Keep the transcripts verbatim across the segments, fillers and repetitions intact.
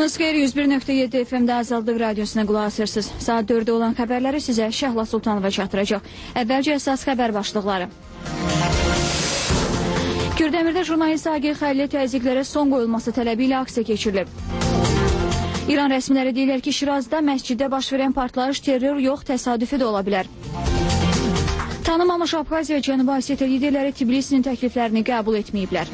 Vaxtınız xeyir, yüz bir nöqtə yeddi F M-də Azadlıq Radiosuna qulaq asırsınız. Saat dördə olan xəbərləri sizə Şəhla Sultanova çatdıracaq. Əvvəlcə əsas xəbər başlıqları. Kürdəmirdə jurnalist Agil Xəlili təzyiqlərə son qoyulması tələbi ilə aksiya keçirilib. İran rəsmiləri deyirlər ki, Şirazda məsciddə baş verən partlayış terror yox, təsadüfi də ola bilər. Tanınmamış Abxaziya və Cənubi Osetiya liderləri Tbilisinin təkliflərini qəbul etməyiblər.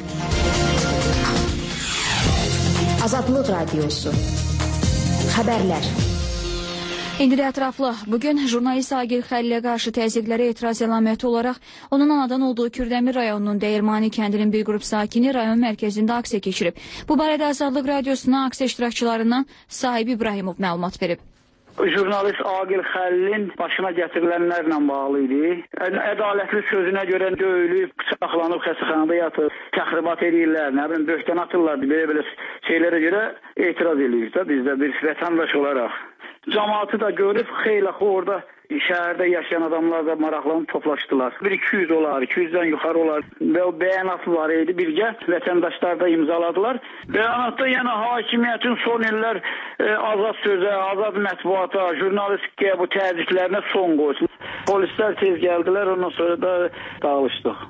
Azadlıq Radiosu. Xəbərlər. İndi də ətraflı. Bugün jurnalist Agil Xəliliyə qarşı təzyiqlərə etiraz əlaməti olaraq onun anadan olduğu Kürdəmir rayonunun Dəyirmani kəndinin bir qrup sakini rayon mərkəzində aksiya keçirib. Bu barədə Azadlıq Radiosuna aksiya iştirakçılarından Sahib İbrahimov məlumat verib. Jurnalist Agil Xəlilin başına gətirilənlərlə bağlı idi. Ədalətli sözünə görə döyülüb, bıçaqlanıb, xəstəxanada yatıb, təxribat edirlər, nə bilim, böhtən atırlar, belə-belə şeylərə görə etiraz edirik də biz də bir vətəndaş olaraq. Cəmaatı da görüb, xeyli orada şəhərdə yaşayan adamlar da maraqlanıb toplaşdılar. Bir iki yüz olar, iki yüzdən yuxarı olar və o bəyanatı var idi birgə. Vətəndaşlar da imzaladılar. Bəyanatda yəni hakimiyyətin son illər e, azad sözə, azad mətbuata, jurnalistikaya bu təzyiqlərinə son qoysun. Polislər tez gəldilər, ondan sonra da dağılışdıq.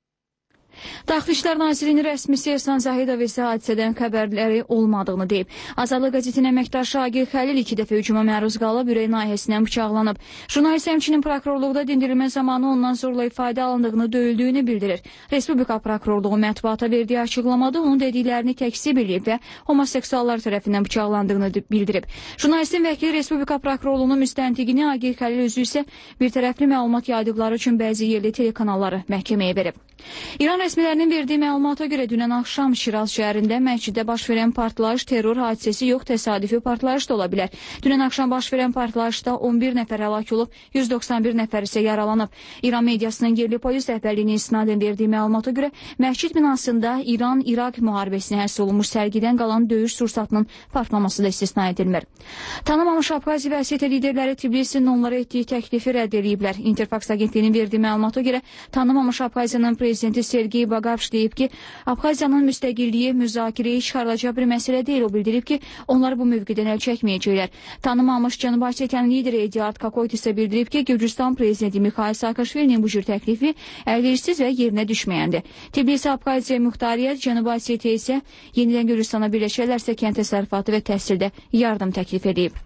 Daxili İşlər Nazirliyinin rəsmisi Ehsan Zahidov isə hadisədən xəbərləri olmadığını deyib. Azadlıq qəzetinin əməkdaşı Agil Xəlil iki dəfə hücuma məruz qalıb, ürək nahiyəsindən bıçaqlanıb. Jurnalist həmçinin prokurorluqda dindirilmə zamanı ondan zorla ifadə alındığını, döyüldüyünü bildirir. Respublika prokurorluğu mətbuata verdiyi açıqlamada onun dediklərini təkzib edib və homoseksuallar tərəfindən bıçaqlandığını bildirib. Jurnalistin vəkili Respublika prokurorluğunun müstəntiqini Agil Xəlil özü isə bir tərəfli məlumat yaydıqları üçün bəzi yerli telekanalları məhkəməyə verib. İran rəsmilərinin verdiyi məlumata görə dünən axşam Şiraz şəhərində məsciddə baş verən partlayış terror hadisəsi yox, təsadüfi partlayış da ola bilər. Dünən axşam baş verən partlayışda on bir nəfər həlak olub, yüz doxsan bir nəfər isə yaralanıb. İran mediasının yerli polis rəhbərliyinin istinadən verdiyi məlumata görə məscid binasında İran-İraq müharibəsinə həsr olunmuş sərgidən qalan döyüş sursatının partlaması da istisna edilmir. Tanımamış Abxaziya və Osetiya liderləri Tbilisinin onlara etdiyi təklifi rədd ediblər. Interfax agentliyinin verdiyi məlumata görə tanımamış Abxaziyanın prezidenti Sergey Bagapş deyib ki, Abxaziyanın müstəqilliyi müzakirəyə çıxarılacaq bir məsələ deyil. O bildirib ki, onlar bu mövqedən əl çəkməyəcəklər. Tanımamış Cənubi Osetiyanın lideri Ediard Kakoyt isə bildirib ki, Gürcüstan prezidenti Mikhail Saakashvilinin bu cür təklifi əlverişsiz və yerinə düşməyəndir. Tbilisi Abxaziya Muxtariyyət, Cənubi Osetiya isə yenidən Gürcüstana birləşərlərsə kənd təsərrüfatı və təhsildə yardım təklif edib.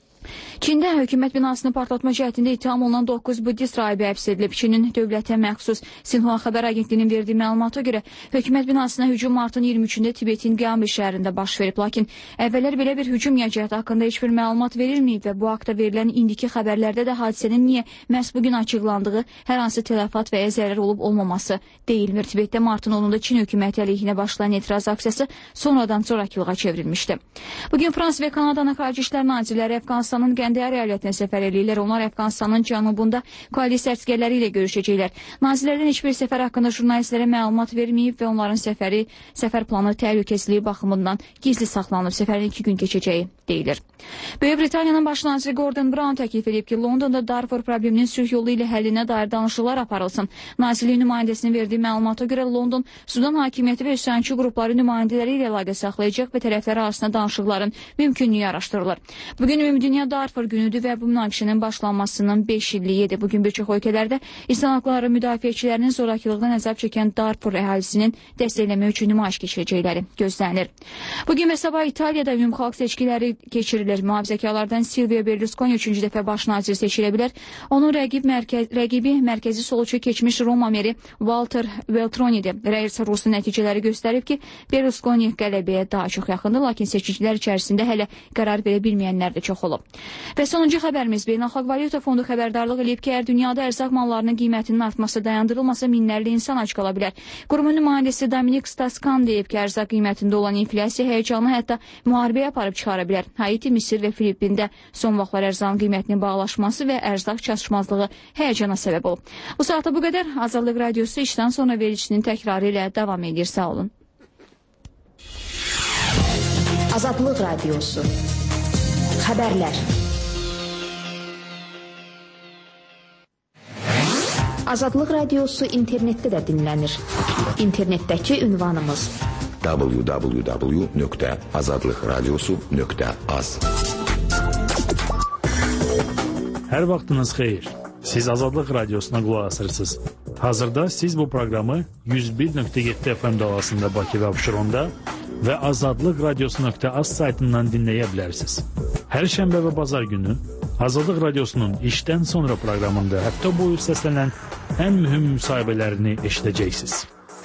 Çində hökumət binasını partlatma cəhdində ittiham olunan doqquz buddist rahibi həbs edilib. Çinin dövlətə məxsus Sinhua xəbər agentliyinin verdiyi məlumata görə hökumət binasına hücum martın iyirmi üçündə Tibetin Gyambi şəhərində baş verib. Lakin əvvəllər belə bir hücum yiyəcəkdi haqqında heç bir məlumat verilməyib və bu haqda verilən indiki xəbərlərdə də hadisənin niyə məhz bugün açıqlandığı, hər hansı tələfat və ya zərər olub olmaması deyilmir. Tibetdə martın onunda Çin hökuməti əleyhinə başlayan etiraz aksiyası sonradan zorakılığa çevrilmişdi. Bugün Fransa və Kanadanın xarici işlər nazirləri Əfqanistanın Qəndəyə əyalətinə səfər eləyirlər. Onlar Əfqanistanın cənubunda koalisiya əsgərləri ilə görüşəcəklər. Nazirlərdən heç bir səfər haqqında jurnalistlərə məlumat verməyib və onların səfəri, səfər planı təhlükəsizliyi baxımından gizli saxlanıb. Səfərin iki gün keçəcəyi deyilir. Böyük Britaniyanın baş naziri Gordon Brown təklif edib ki, Londonda Darfur probleminin sülh yolu ilə həllinə dair danışıqlar aparılsın. Nazirliyin nümayəndəsinin verdiyi məlumata görə London Sudan hakimiyyəti və üsyançı qrupları nümayəndələri ilə əlaqə saxlayacaq və tərəflər arasında danışıqların mümkünlüyü araşdırılır. Bugün Ümumdünya Darfur günüdür və bu münaqişənin başlanmasının beş illiyidir. Bugün bir çox ölkələrdə insan haqları müdafiəçilərinin zorakılıqdan əzab çəkən Darfur əhalisinin dəstəkləmək üçün nümayiş keçirəcəkləri gözlənilir. Bugün və sabah İtaliyada ümumxalq seçkiləri keçirilir. Mühafizəkarlardan Silvio Berlusconi üçüncü dəfə baş nazir seçilə bilər. Onun rəqib mərkəz, rəqibi mərkəzi solucu keçmiş Roma meri Walter Veltroni'dir. Rəyirsə Rusun nəticələri göstərib ki, Berlusconi qələbəyə daha çox yaxındır, lakin seçicilər içərisində hələ qərar verə bilməyənlər də çox olub. Və sonuncu xəbərimiz Beynəlxalq Valyuta Fondu xəbərdarlıq edib ki, əgər dünyada ərzaq mallarının qiymətinin artması dayandırılmasa minlərlə insan ac qala bilər. Qurumun nümayəndəsi Dominik Staskan deyib ki, ərzaq qiymətində olan inflyasiya həyəcanı hətta müharibəyə aparıb çıxara bilər. Haiti, Misir və Filippində son vaxtlar ərzağın qiymətinin bağlaşması və ərzaq çatışmazlığı həyəcana səbəb olub. Bu saata bu qədər. Azadlıq Radiosu işdən sonra verilişinin təkrarı ilə davam edir. Sağ olun. Azadlıq Radiosu. Xəbərlər. Azadlıq Radiosu internetdə də dinlənir. İnternetdəki ünvanımız w w w nöqtə azadlıq radiosu nöqtə az. Hər vaxtınız xeyir. Siz Azadlıq Radiosuna qulaq asırsınız. Hazırda siz bu proqramı yüz bir nöqtə yeddi F M dalasında Bakı və Abşeronda və azadlıq radiosu nöqtə az saytından dinləyə bilərsiniz. Hər şənbə və bazar günü Azadlıq Radiosunun işdən sonra proqramında həftə boyu səslənən ən mühüm müsahibələrini eşidəcəksiniz.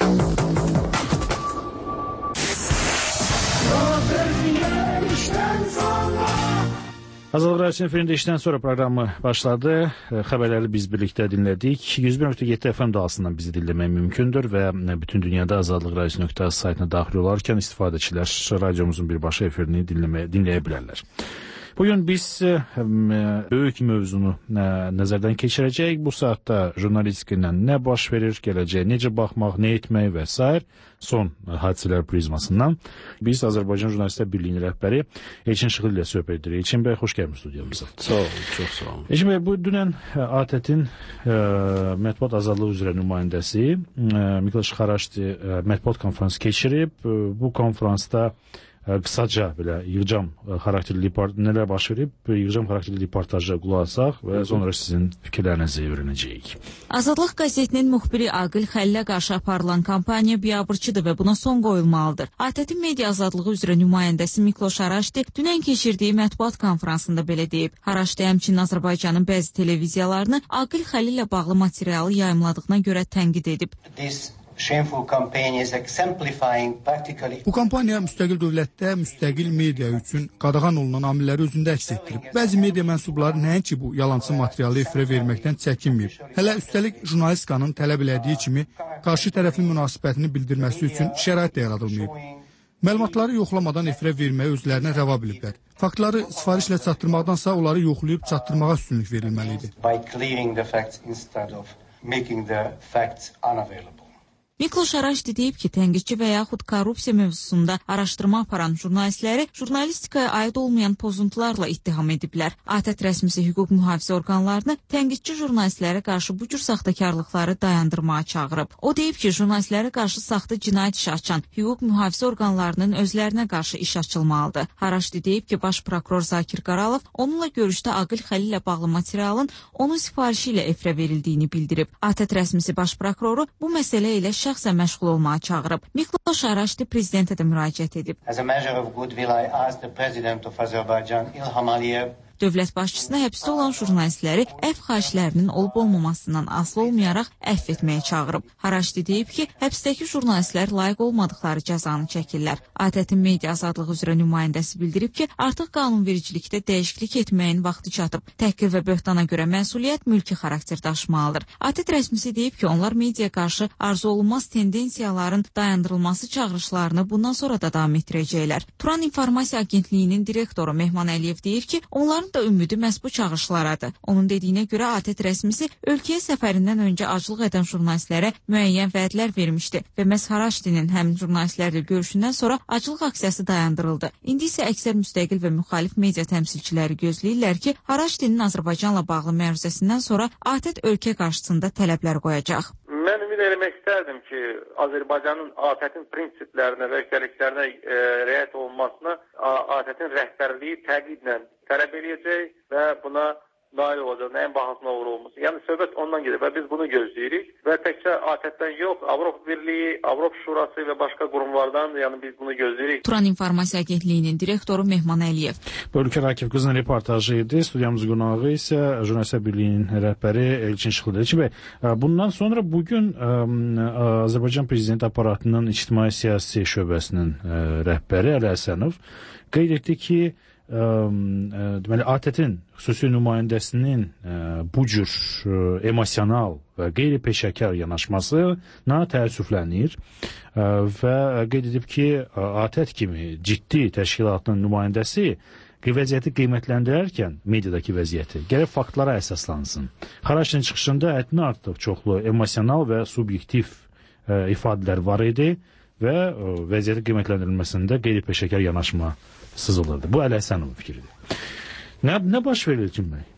Azadlıq Radiosunun efirində işdən sonra proqramı başladı. Xəbərləri biz birlikdə dinlədik. yüz bir nöqtə yeddi F M dalasından bizi dinləmək mümkündür və bütün dünyada azadlıq radiosu nöqtə az saytına daxil olarkən istifadəçilər radiomuzun birbaşa efirini dinləməyə, dinləyə bilərlər. Bugün biz e, böyük mövzunu e, nəzərdən keçirəcəyik. Bu saatda jurnalistika ilə nə baş verir, gələcəyə necə baxmaq, nə etmək və s. son hadisələr prizmasından biz Azərbaycan Jurnalistlər Birliyinin rəhbəri Elçin Şıxıl ilə söhbət edirik. Elçin bəy, xoş gəlmiş studiyamıza. Sağ olun, çox sağ olun. Elçin bəy, bu dünən A T T-in e, mətbuat azadlığı üzrə nümayəndəsi e, Mikloş Xaraşdi e, mətbuat konferansı keçirib. E, bu konferansda qısaca belə yığcam xarakterli nələr baş verib, yığcam xarakterli reportajı qulaq asaq və sonra sizin fikirlərinizi öyrənəcəyik. Azadlıq qəzetinin müxbiri Aqil Xəllilə qarşı aparılan kampaniya biabırçıdır və buna son qoyulmalıdır. A T T media azadlığı üzrə nümayəndəsi Mikloş Haraşdi dünən keçirdiyi mətbuat konferansında belə deyib. Haraşdi həmçinin Azərbaycanın bəzi televiziyalarını Aqil Xəlli ilə bağlı materialı yayımladığına görə tənqid edib. Bu kampaniya müstəqil dövlətdə müstəqil media üçün qadağan olunan amilləri özündə əks etdirib. Bəzi media mənsubları nəinki bu yalançı materialı efirə verməkdən çəkinməyib. Hələ üstəlik jurnalistikanın tələb elədiyi kimi qarşı tərəfin münasibətini bildirməsi üçün şərait də yaradılmayıb. Məlumatları yoxlamadan efirə verməyi özlərinə rəva biliblər. Faktları sifarişlə çatdırmaqdansa onları yoxlayıb çatdırmağa üstünlük verilməlidir. Mikloş Haraşdi deyib ki, tənqidçi və yaxud korrupsiya mövzusunda araşdırma aparan jurnalistləri jurnalistikaya aid olmayan pozuntularla ittiham ediblər. A T T rəsmisi hüquq mühafizə orqanlarını tənqidçi jurnalistlərə qarşı bu cür saxtakarlıqları dayandırmağa çağırıb. O deyib ki, jurnalistlərə qarşı saxta cinayət işi açan hüquq mühafizə orqanlarının özlərinə qarşı iş açılmalıdır. Haraşdi deyib ki, baş prokuror Zakir Qaralov onunla görüşdə Aqil Xəlli ilə bağlı materialın onun sifarişi ilə efirə verildiyini bildirib. A T T rəsmisi baş prokuroru bu məsələ ilə şəxsən məşğul olmağa çağırıb. Mikloş Haraşdi prezidentə də müraciət edib. As a measure of goodwill, I asked the president of Azerbaijan, İlham Aliyev, Dövlət başçısına həbsdə olan jurnalistləri əfv xahişlərinin olub-olmamasından asılı olmayaraq əfv etməyə çağırıb. Haraşdi deyib ki, həbsdəki jurnalistlər layiq olmadıqları cəzanı çəkirlər. A T T media azadlığı üzrə nümayəndəsi bildirib ki, artıq qanunvericilikdə dəyişiklik etməyin vaxtı çatıb. Təhqir və böhtana görə məsuliyyət mülki xarakter daşımalıdır. A T T rəsmisi deyib ki, onlar media qarşı arzu olunmaz tendensiyaların dayandırılması çağırışlarını bundan sonra da davam etdirəcəklər. Turan İnformasiya Agentliyinin direktoru Mehman Əliyev deyir ki, onların da ümidi məhz bu çağırışlaradır. Onun dediyinə görə A T T rəsmisi ölkəyə səfərindən öncə aclıq edən jurnalistlərə müəyyən vədlər vermişdi və məhz Haraşdinin həmin jurnalistlərlə görüşündən sonra aclıq aksiyası dayandırıldı. İndi isə əksər müstəqil və müxalif media təmsilçiləri gözləyirlər ki, Haraşdinin Azərbaycanla bağlı məruzəsindən sonra A T T ölkə qarşısında tələblər qoyacaq. Mən ümid eləmək istərdim ki, Azərbaycanın A T T-in prinsiplərinə və öhdəliklərinə e, riayət olunmasına A T T-in rəhbərliyi təqiblə tələb eləyəcək və buna nail olacaq, nəyin bahasına uğur olması. Yəni söhbət ondan gedir və biz bunu gözləyirik və təkcə A T T-dən yox, Avropa Birliyi, Avropa Şurası və başqa qurumlardan yəni biz bunu gözləyirik. Turan İnformasiya Agentliyinin direktoru Mehman Əliyev. Bölgə Rakif qızın reportajı idi. Studiyamızın qonağı isə Jurnalistlər Birliyinin rəhbəri Elçin Şıxıl. Elçin bəy, bundan sonra bugün Azərbaycan Prezident aparatının ictimai siyasi şöbəsinin rəhbəri Əli Həsənov qeyd etdi ki, deməli A T T-in xüsusi nümayəndəsinin bu cür emosional və qeyri-peşəkar yanaşmasına təəssüflənir və qeyd edib ki, A T T kimi ciddi təşkilatın nümayəndəsi vəziyyəti qiymətləndirərkən mediadakı vəziyyəti gərək faktlara əsaslansın. Haraşdinin çıxışında həddindən artıq çoxlu emosional və subyektiv ifadələr var idi və vəziyyətin qiymətləndirilməsində qeyri-peşəkar yanaşma sızılırdı. Bu Əli Həsənovun fikridir. Nə, nə baş verir Elçin bəy?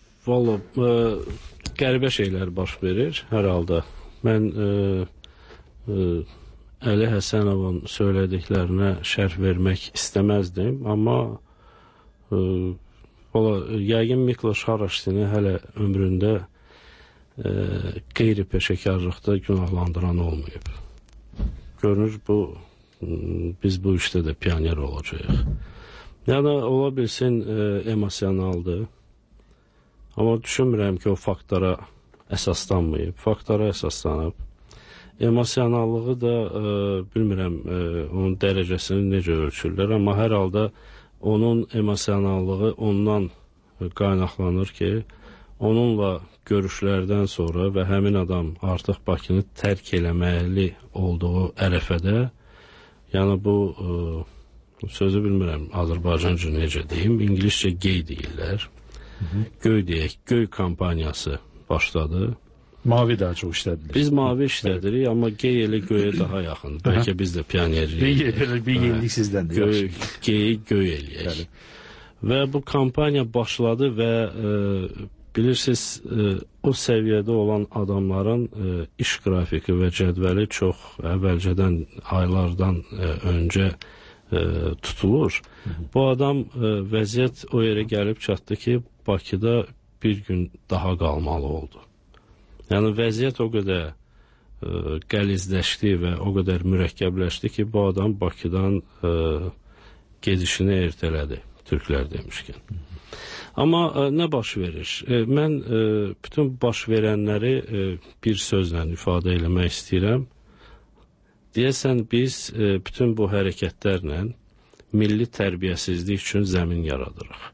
Valla qəribə şeylər baş verir hər halda. Mən e, e, Əli Həsənovun söylədiklərinə şərh vermək istəməzdim, amma e, ola, yəqin Mikloş Haraştini hələ ömründə e, qeyri-peşəkarlıqda günahlandıran olmayıb. Görünür, bu biz bu işdə də pioner olacağıq. Yəni, ola bilsin e, emosionaldır, amma düşünmürəm ki, o faktlara əsaslanmayıb, faktlara əsaslanıb. Emosionallığı da e, bilmirəm, e, onun dərəcəsini necə ölçürlər, amma hər halda onun emosionallığı ondan qaynaqlanır ki, onunla görüşlərdən sonra və həmin adam artıq Bakını tərk eləməli olduğu ərəfədə, yəni bu e, sözü bilmirəm Azərbaycanca necə deyim, İngiliscə gey deyirlər, Hı-hı. göy deyək, göy kampaniyası başladı. Mavi daha çox işlədilir. Biz mavi işlədirik, amma gey elə göyə daha yaxındır. Bəlkə biz də pionerliyik. Bir yenilik sizdən də. Geyi göy eləyək. Və bu kampaniya başladı və e, bilirsiniz, e, o səviyyədə olan adamların e, iş qrafiki və cədvəli çox əvvəlcədən, aylardan e, öncə e, tutulur. Hı -hı. Bu adam e, vəziyyət o yerə gəlib çatdı ki, Bakıda bir gün daha qalmalı oldu. Yəni, vəziyyət o qədər e, qəlizləşdi və o qədər mürəkkəbləşdi ki, bu adam Bakıdan e, gedişini ertələdi, türklər demişkən. Amma e, nə baş verir? E, mən e, bütün baş verənləri e, bir sözlə ifadə eləmək istəyirəm. Deyəsən, biz e, bütün bu hərəkətlərlə milli tərbiyəsizlik üçün zəmin yaradırıq.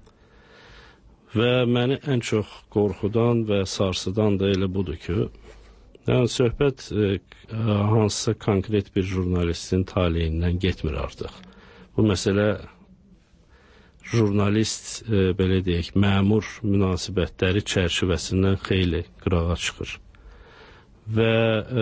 Və məni ən çox qorxudan və sarsıdan da elə budur ki, yəni söhbət e, hansısa konkret bir jurnalistin taleyindən getmir artıq. Bu məsələ jurnalist, e, belə deyək, məmur münasibətləri çərçivəsindən xeyli qırağa çıxır. Və e,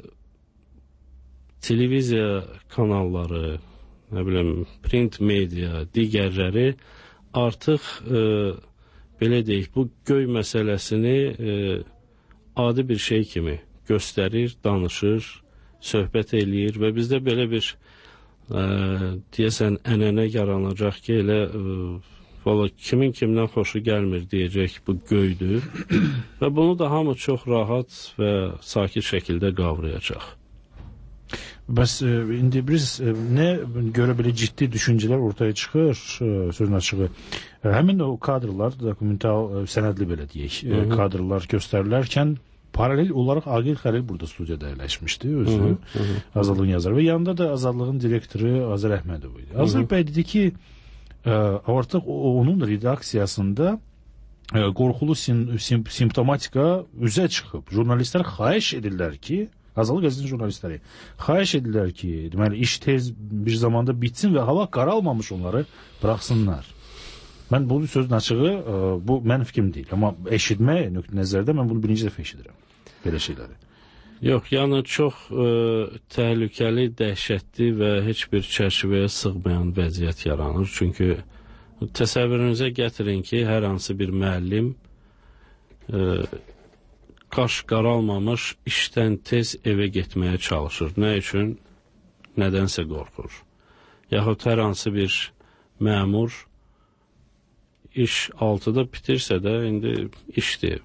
televiziya kanalları, nə bilim, print media, digərləri artıq e, belə deyək, bu göy məsələsini e, adi bir şey kimi göstərir, danışır, söhbət eləyir və bizdə belə bir e, deyəsən ənənə yaranacaq ki, elə e, valla kimin kimdən xoşu gəlmir deyəcək bu göydür və bunu da hamı çox rahat və sakit şəkildə qavrayacaq. Bəs e, indi biz e, nə görə belə ciddi düşüncələr ortaya çıxır, e, sözün açığı. E, həmin o kadrlar, dokumental e, sənədli belə deyək, e, kadrlar göstərilərkən paralel olaraq Agil Xəlil burada studiyada əyləşmişdi özü, hı -hı, hı. Azadlığın yazarı və yanında da Azadlığın direktoru Azər Əhmədov idi. Azər bəy dedi ki, e, artıq onun redaksiyasında e, qorxulu sim, sim, simptomatika üzə çıxıb. Jurnalistlər xahiş edirlər ki, Azadlıq qəzetinin jurnalistləri xahiş edirlər ki, deməli, iş tez bir zamanda bitsin və hava qaralmamış onları buraxsınlar. Mən bu sözün açığı, bu mənim fikrim deyil. Amma eşitmək nöqtə nəzərdə mən bunu birinci dəfə eşidirəm, belə şeyləri. Yox, yəni çox ə, təhlükəli, dəhşətli və heç bir çərçivəyə sığmayan vəziyyət yaranır. Çünki təsəvvürünüzə gətirin ki, hər hansı bir müəllim ə, qaş qaralmamış işdən tez evə getməyə çalışır. Nə üçün? Nədənsə qorxur. Yaxud hər hansı bir məmur iş altıda bitirsə də indi işdir.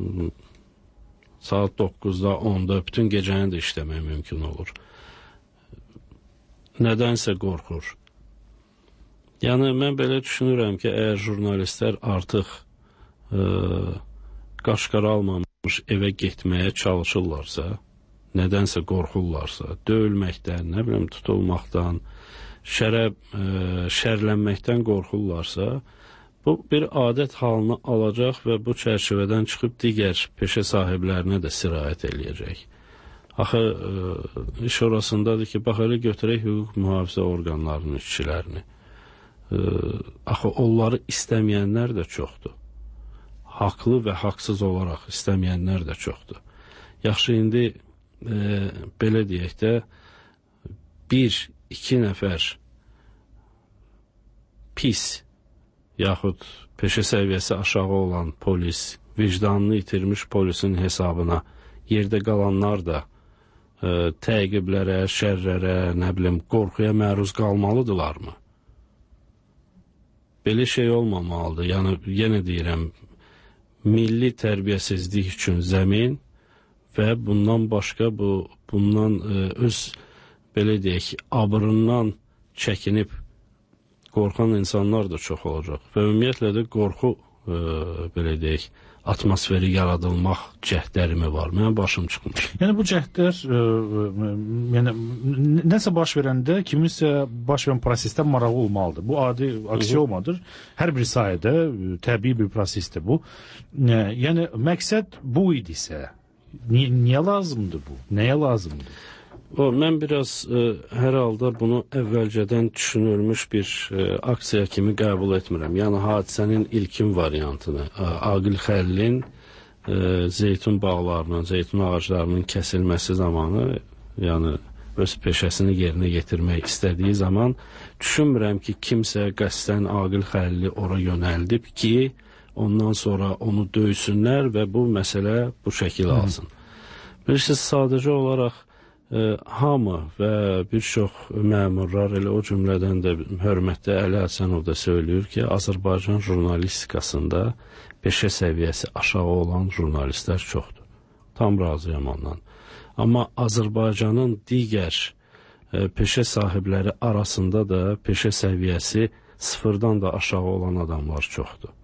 Saat doqquzda, onda bütün gecəni də işləmək mümkün olur. Nədənsə qorxur. Yəni, mən belə düşünürəm ki, əgər jurnalistlər artıq ə, qaş qaralmamış evə getməyə çalışırlarsa, nədənsə qorxurlarsa, döyülməkdən, nə bilim, tutulmaqdan, şərə, ə, şərlənməkdən qorxurlarsa, bu bir adət halını alacaq və bu çərçivədən çıxıb digər peşə sahiblərinə də sirayət eləyəcək. Axı, ə, iş orasındadır ki, bax, elə götürək hüquq mühafizə orqanlarının işçilərini. Ə, axı, onları istəməyənlər də çoxdur. Haqlı və haqsız olaraq istəməyənlər də çoxdur. Yaxşı, indi e, belə deyək də, bir, iki nəfər pis, yaxud peşə səviyyəsi aşağı olan polis, vicdanını itirmiş polisin hesabına yerdə qalanlar da ə, təqiblərə, şərrlərə, nə bilim, qorxuya məruz qalmalıdırlarmı? Belə şey olmamalıdır. Yəni, yenə deyirəm, milli tərbiyəsizlik üçün zəmin və bundan başqa bu, bundan ə, öz, belə deyək, abırından çəkinib qorxan insanlar da çox olacaq. Və ümumiyyətlə də qorxu, ə, belə deyək, atmosferi yaradılmaq cəhdlərimi var. Mənim başım çıxmış. Yəni bu cəhdlər ə, ə, yəni nəsə baş verəndə kiminsə baş verən prosesdə marağı olmalıdır. Bu adi aksiyomadır. Hər bir sahədə ə, təbii bir prosesdir bu. Ə, yəni məqsəd bu idisə, ni niyə lazımdır bu? Nəyə lazımdır? O, mən biraz ə, hər halda bunu əvvəlcədən düşünülmüş bir ə, aksiya kimi qəbul etmirəm. Yəni hadisənin ilkin variantını, ə, Aqil Xəlilin ə, zeytun bağlarının, zeytun ağaclarının kəsilməsi zamanı, yəni öz peşəsini yerinə yetirmək istədiyi zaman düşünmürəm ki, kimsə qəsdən Aqil Xəlili ora yönəldib ki, ondan sonra onu döysünlər və bu məsələ bu şəkil alsın. Bilirsiniz, sadəcə olaraq Ə, hamı və bir çox məmurlar, elə o cümlədən də hörmətli Əli Həsənov da söylüyor ki, Azərbaycan jurnalistikasında peşə səviyyəsi aşağı olan jurnalistlər çoxdur. Tam razıyam ondan. Amma Azərbaycanın digər ə, peşə sahibləri arasında da peşə səviyyəsi sıfırdan da aşağı olan adamlar çoxdur.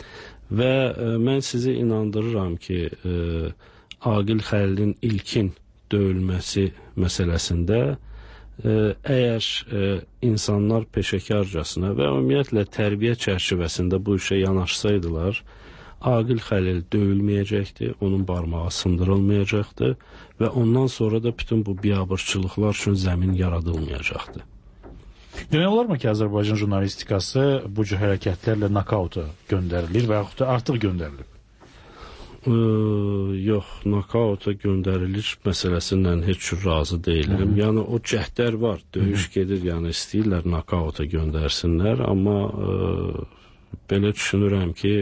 Və ə, mən sizi inandırıram ki, ə, Aqil Xəlilin ilkin döyülməsi məsələsində ə, əgər ə, insanlar peşəkarcasına və ümumiyyətlə tərbiyə çərçivəsində bu işə yanaşsaydılar, Aqil Xəlil döyülməyəcəkdi, onun barmağı sındırılmayacaqdı və ondan sonra da bütün bu biabırçılıqlar üçün zəmin yaradılmayacaqdı. Demək olarmı ki, Azərbaycan jurnalistikası bu cür hərəkətlərlə nakauta göndərilir və yaxud da artıq göndərilir? Ə, yox, nakauta göndərilir məsələsindən heç cür razı deyiləm. Yəni o cəhdlər var, döyüş gedir, yəni istəyirlər nakauta göndərsinlər, amma ə, belə düşünürəm ki,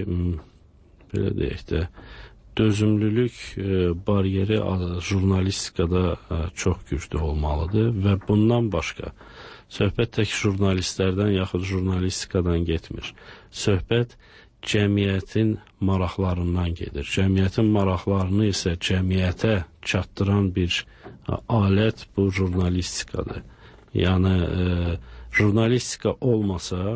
belə deyək də, dözümlülük ə, bariyeri jurnalistikada ə, çox güclü olmalıdır və bundan başqa söhbət tək jurnalistlərdən yaxud jurnalistikadan getmir. Söhbət cəmiyyətin maraqlarından gedir. Cəmiyyətin maraqlarını isə cəmiyyətə çatdıran bir ə, alət bu jurnalistikadır. Yəni ə, jurnalistika olmasa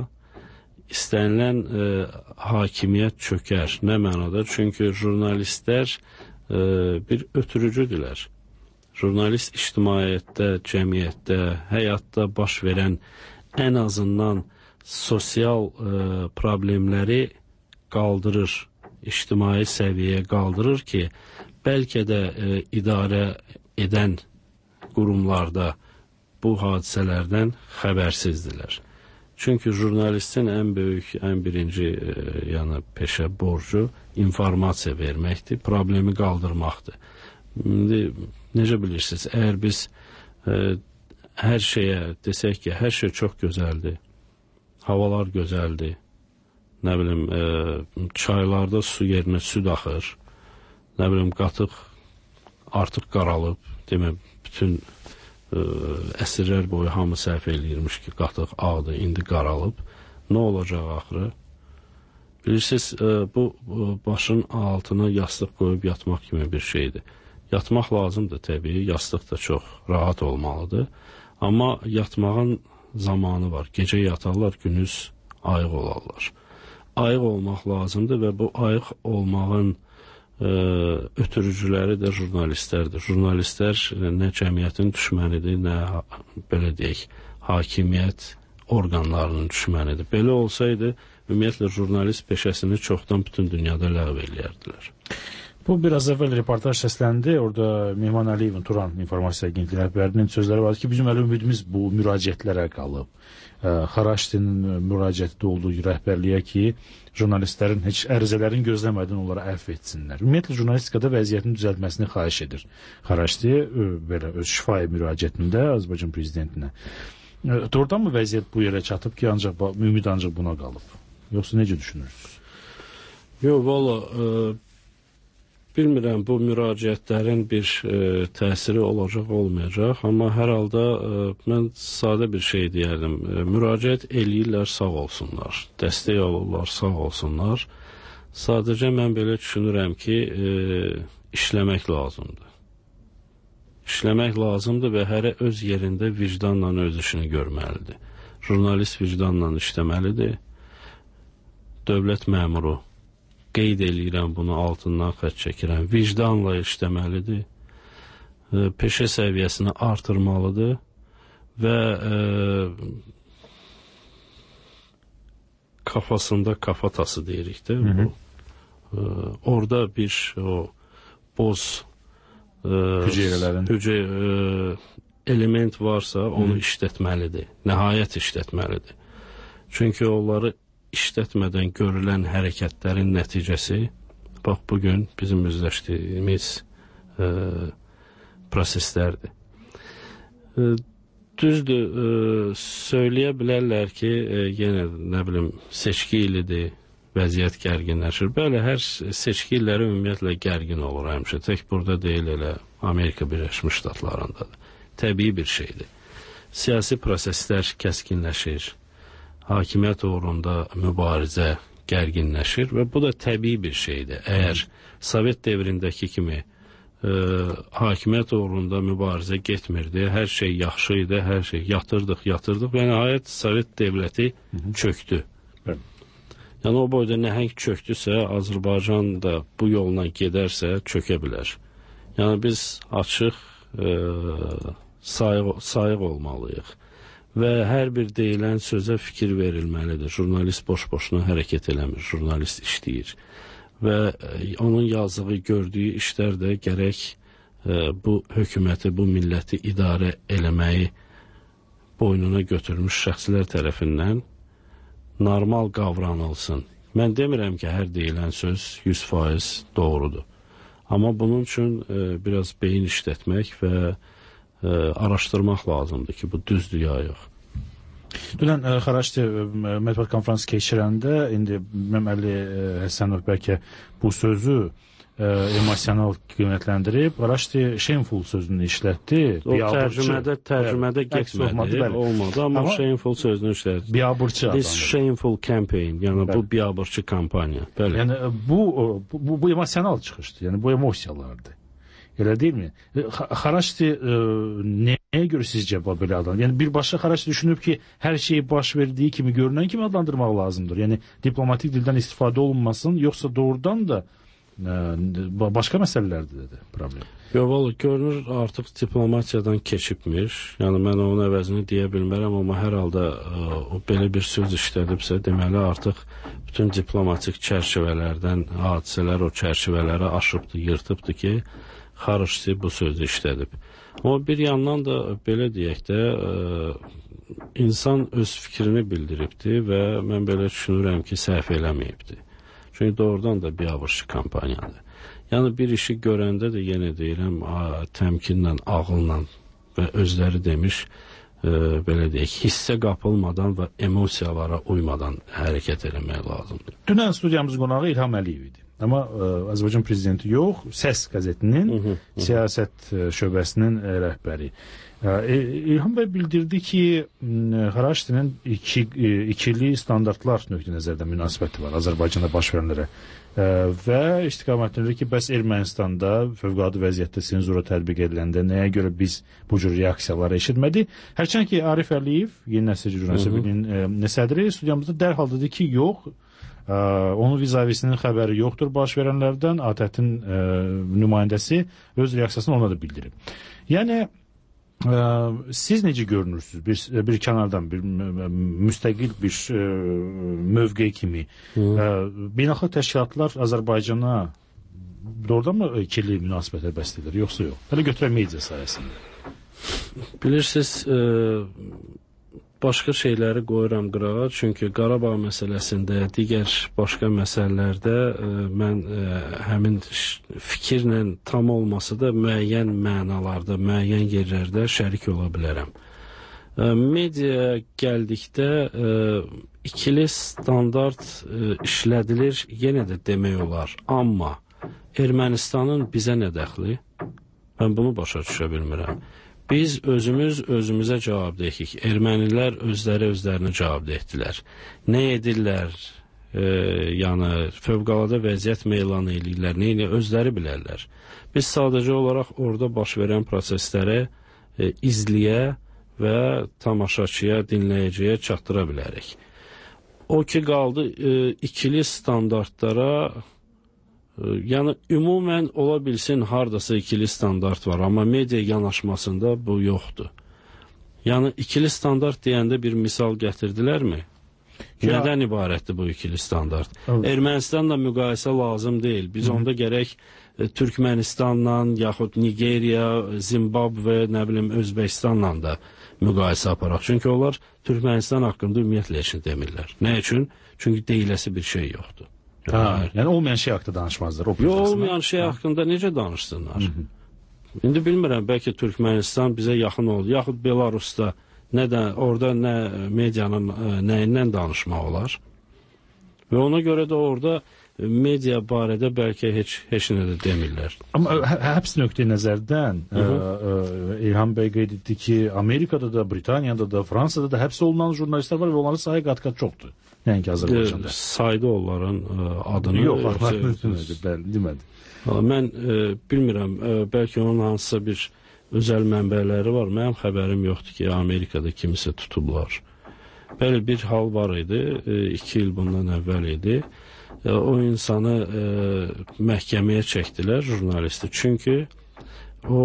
istənilən ə, hakimiyyət çökər. Nə mənada? Çünki jurnalistlər ə, bir ötürücüdürlər. Jurnalist ictimaiyyətdə, cəmiyyətdə, həyatda baş verən ən azından sosial ə, problemləri qaldırır, ictimai səviyyəyə qaldırır ki, bəlkə də e, idarə edən qurumlarda bu hadisələrdən xəbərsizdirlər. Çünki jurnalistin ən böyük, ən birinci e, yəni peşə borcu informasiya verməkdir, problemi qaldırmaqdır. İndi necə bilirsiniz, əgər biz e, hər şeyə desək ki, hər şey çox gözəldir, havalar gözəldir, nə bilim, e, çaylarda su yerinə süd axır, nə bilim, qatıq artıq qaralıb, demə, bütün e, əsrlər boyu hamı səhv eləyirmiş ki, qatıq ağdır, indi qaralıb, nə olacaq axırı? Bilirsiniz, e, bu, bu başın altına yastıq qoyub yatmaq kimi bir şeydir. Yatmaq lazımdır təbii, yastıq da çox rahat olmalıdır, amma yatmağın zamanı var, gecə yatarlar, gündüz ayıq olarlar. Ayıq olmaq lazımdır və bu ayıq olmağın ə, ötürücüləri də jurnalistlərdir. Jurnalistlər nə cəmiyyətin düşmənidir, nə belə deyək, hakimiyyət orqanlarının düşmənidir. Belə olsaydı, ümumiyyətlə jurnalist peşəsini çoxdan bütün dünyada ləğv eləyərdilər. Bu biraz əvvəl reportaj səsləndi. Orada Mehman Əliyevin Turan İnformasiya Agentliyi rəhbərinin sözləri var ki, bizim hələ ümidimiz bu müraciətlərə qalıb. Xaraçdinin müraciətdə olduğu rəhbərliyə ki, jurnalistlərin heç ərizələrin gözləmədən onlara əfv etsinlər. Ümumiyyətlə, jurnalistikada vəziyyətin düzəltməsini xahiş edir Xaraçdi belə öz şifahi müraciətində Azərbaycan prezidentinə. Doğrudanmı vəziyyət bu yerə çatıb ki, ancaq ümid ancaq buna qalıb? Yoxsa necə düşünürsünüz? Yox, valla, bilmirəm bu müraciətlərin bir e, təsiri olacaq, olmayacaq, amma hər halda e, mən sadə bir şey deyərdim. E, müraciət eləyirlər, sağ olsunlar. Dəstək alırlar, sağ olsunlar. Sadəcə mən belə düşünürəm ki, e, işləmək lazımdır. İşləmək lazımdır və hərə öz yerində vicdanla öz işini görməlidir. Jurnalist vicdanla işləməlidir. Dövlət məmuru, qeyd eləyirəm bunu, altından xətt çəkirəm, vicdanla işləməlidir, e, peşə səviyyəsini artırmalıdır və e, kafasında kafatası deyirik də, bu. E, orada bir o boz e, hüceyrələrin hüce, e, element varsa onu Hı. işlətməlidir, nəhayət işlətməlidir. Çünki onları işlətmədən görülən hərəkətlərin nəticəsi, bax, bugün bizim üzləşdiyimiz e, proseslərdir. E, düzdür, e, söyləyə bilərlər ki, e, yenə, nə bilim, seçki ilidir, vəziyyət gərginləşir. Bəli, hər seçki illəri ümumiyyətlə gərgin olur həmişə. Tək burada deyil, elə Amerika Birləşmiş Ştatlarındadır. Təbii bir şeydir. Siyasi proseslər kəskinləşir. Hakimiyyət uğrunda mübarizə gərginləşir və bu da təbii bir şeydir. Əgər Sovet devrindəki kimi e, hakimiyyət uğrunda mübarizə getmirdi, hər şey yaxşı idi, hər şey yatırdıq, yatırdıq və nəhayət Sovet dövləti çöktü. Hı. Yəni o boyda nəhəng çöktüsə, Azərbaycan da bu yolla gedərsə çökə bilər. Yəni biz açıq, e, sayıq, sayıq olmalıyıq. Və hər bir deyilən sözə fikir verilməlidir. Jurnalist boş-boşuna hərəkət eləmir, jurnalist işləyir. Və onun yazdığı, gördüyü işlər də gərək e, bu hökuməti, bu milləti idarə eləməyi boynuna götürmüş şəxslər tərəfindən normal qavranılsın. Mən demirəm ki, hər deyilən söz yüz faiz doğrudur. Amma bunun üçün e, biraz beyin işlətmək və e, araşdırmaq lazımdır ki, bu düzdür ya yox. Dünən e, Xaraçdi mətbuat konfransı keçirəndə, indi Məmməli e, Həsənov bəlkə bu sözü e, emosional qiymətləndirib, Xaraçdi shameful sözünü işlətdi. O tərcümədə, tərcümədə getmədi, olmadı, amma, amma shameful sözünü işlətdi. Biabırçı adlandı. This shameful campaign, yəni bəli. Bu biabırçı kampaniya. Bəli. Yəni bu, bu, bu emosional çıxışdı, yəni bu emosiyalardı. Elə deyilmi? Xaraçdi e, nəyə görə sizcə belə adam? Yəni birbaşa Xaraçdi düşünüb ki, hər şeyi baş verdiyi kimi, görünən kimi adlandırmaq lazımdır. Yəni diplomatik dildən istifadə olunmasın, yoxsa doğrudan da e, başqa məsələlərdir dedi problem. Yox, vallahi görünür artıq diplomatiyadan keçibmiş. Yəni mən onun əvəzini deyə bilmərəm, amma hər halda e, o belə bir söz işlədibsə, deməli artıq bütün diplomatik çərçivələrdən hadisələr o çərçivələri aşıbdır, yırtıbdır ki, Xaraçdi bu sözü işlədib. Amma bir yandan da belə deyək də e, insan öz fikrini bildiribdi və mən belə düşünürəm ki, səhv eləməyibdi. Çünki doğrudan da biabırçı kampaniyadır. Yəni bir işi görəndə də yenə deyirəm, təmkinlə, ağılla və özləri demiş, e, belə deyək, hissə qapılmadan və emosiyalara uymadan hərəkət eləmək lazımdır. Dünən studiyamızın qonağı İlham Əliyev idi. Amma ə, Azərbaycan prezidenti yox, Səs qəzetinin hı -hı, hı. siyasət şöbəsinin ə, rəhbəri. Ə, İlham bəy bildirdi ki, Xaraçdinin iki, ikili standartlar nöqteyi-nəzərdən münasibəti var Azərbaycanda baş verənlərə. Ə, və istiqamətində ki, bəs Ermənistanda fövqəladə vəziyyətdə senzura tətbiq ediləndə nəyə görə biz bu cür reaksiyaları eşitmədik? Hərçənd ki, Arif Əliyev, Yeni Nəsil Jurnalistliyin sədri studiyamızda dərhal dedi ki, yox, Ə, onun vizavisinin xəbəri yoxdur baş verənlərdən, ATƏT-in ə, nümayəndəsi öz reaksiyasını ona da bildirib. Yəni ə, siz necə görünürsünüz bir, bir kənardan, bir müstəqil bir ə, mövqe kimi? Ə, beynəlxalq təşkilatlar Azərbaycana doğrudan mı ikili münasibətə bəst edir, yoxsa yox? Hələ götürək media sayəsində. Bilirsiniz, ə, başqa şeyləri qoyuram qırağa, çünki Qarabağ məsələsində, digər başqa məsələlərdə ə, mən ə, həmin fikirlə tam olmasa da müəyyən mənalarda, müəyyən yerlərdə şərik ola bilərəm. Ə, media gəldikdə ə, ikili standart ə, işlədilir, yenə də demək olar. Amma Ermənistanın bizə nə dəxli? Mən bunu başa düşə bilmirəm. Biz özümüz özümüzə cavabdehik. Ermənilər özləri özlərinə cavabdehdirlər. Nə edirlər? E, yəni fövqəladə vəziyyət melan edirlər. Nə edirlər? Özləri bilərlər. Biz sadəcə olaraq orada baş verən prosesləri e, izləyə və tamaşaçıya, dinləyiciyə çatdıra bilərik. O ki qaldı e, ikili standartlara. Yəni, ümumən ola bilsin, haradasa ikili standart var, amma media yanaşmasında bu yoxdur. Yəni, ikili standart deyəndə bir misal gətirdilərmi? Ya. Nədən ibarətdir bu ikili standart? Evet. Ermənistanla müqayisə lazım deyil. Biz Hı. onda gərək e, Türkmenistanla, yaxud Nigeriya, Zimbabwe, nə bilim, Özbəkistanla da müqayisə aparaq. Çünki onlar Türkmenistan haqqında ümumiyyətlə heç nə demirlər. Nə üçün? Çünki deyiləsi bir şey yoxdur. Ha, yəni olmayan şey haqqında danışmazlar. Yox, olmayan şey haqqında necə danışsınlar? Hı -hı. İndi bilmirəm, bəlkə Türkmenistan bizə yaxın oldu, yaxud Belarusda nədən, orada nə medianın nəyindən danışmaq olar? Və ona görə də orada media barədə bəlkə heç, heç nə də demirlər. Amma hə, həbs nöqteyi nəzərdən ə, ə, İlham bəy qeyd etdi ki, Amerikada da, Britaniyada da, Fransada da həbs olunan jurnalistlər var və onların sayı qat-qat çoxdur. Nəinki Azərbaycanda. E, saydı onların ə, adını. Yox, var, demədi. Mən ə, bilmirəm, ə, bəlkə onun hansısa bir özəl mənbələri var. Mənim xəbərim yoxdur ki, Amerikada kimisə tutublar. Belə bir hal var idi, ə, iki il bundan əvvəl idi. Ə, o insanı ə, məhkəməyə çəkdilər, jurnalisti. Çünki o,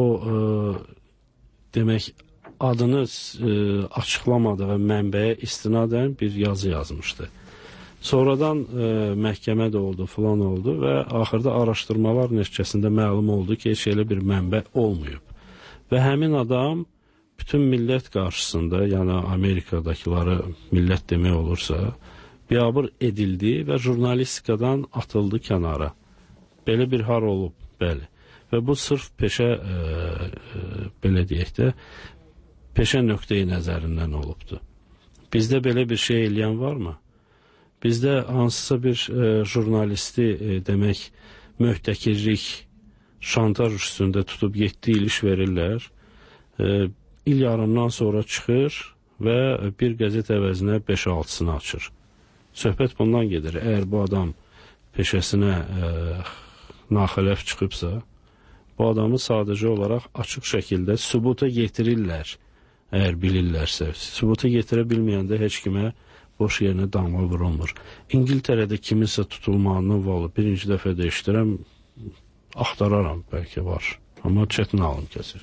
ə, demək, adını e, açıqlamadığı mənbəyə istinadən bir yazı yazmışdı. Sonradan e, məhkəmə də oldu, filan oldu və axırda araşdırmalar nəticəsində məlum oldu ki, heç elə bir mənbə olmayıb. Və həmin adam bütün millət qarşısında, yəni Amerikadakıları millət demək olursa, biabır edildi və jurnalistikadan atıldı kənara. Belə bir har olub, bəli. Və bu sırf peşə, e, e, belə deyək də, peşə nöqteyi nəzərindən olubdur. Bizdə belə bir şey eləyən varmı? Bizdə hansısa bir e, jurnalisti e, demək möhtəkirlik, şantaj üstündə tutub yeddi il iş verirlər. E, il yarımdan sonra çıxır və bir qəzet əvəzinə beş altısını açır. Söhbət bundan gedir. Əgər bu adam peşəsinə e, naxələf çıxıbsa, bu adamı sadəcə olaraq açıq şəkildə sübuta yetirirlər. Əgər bilirlərsə, sübuta getirə bilməyəndə heç kimə boş yerinə damğa vurulmur. İngiltərədə kiminsə tutulmağından valı birinci dəfə də işdirəm, axtararam, bəlkə var. Amma çətin alım kəsir.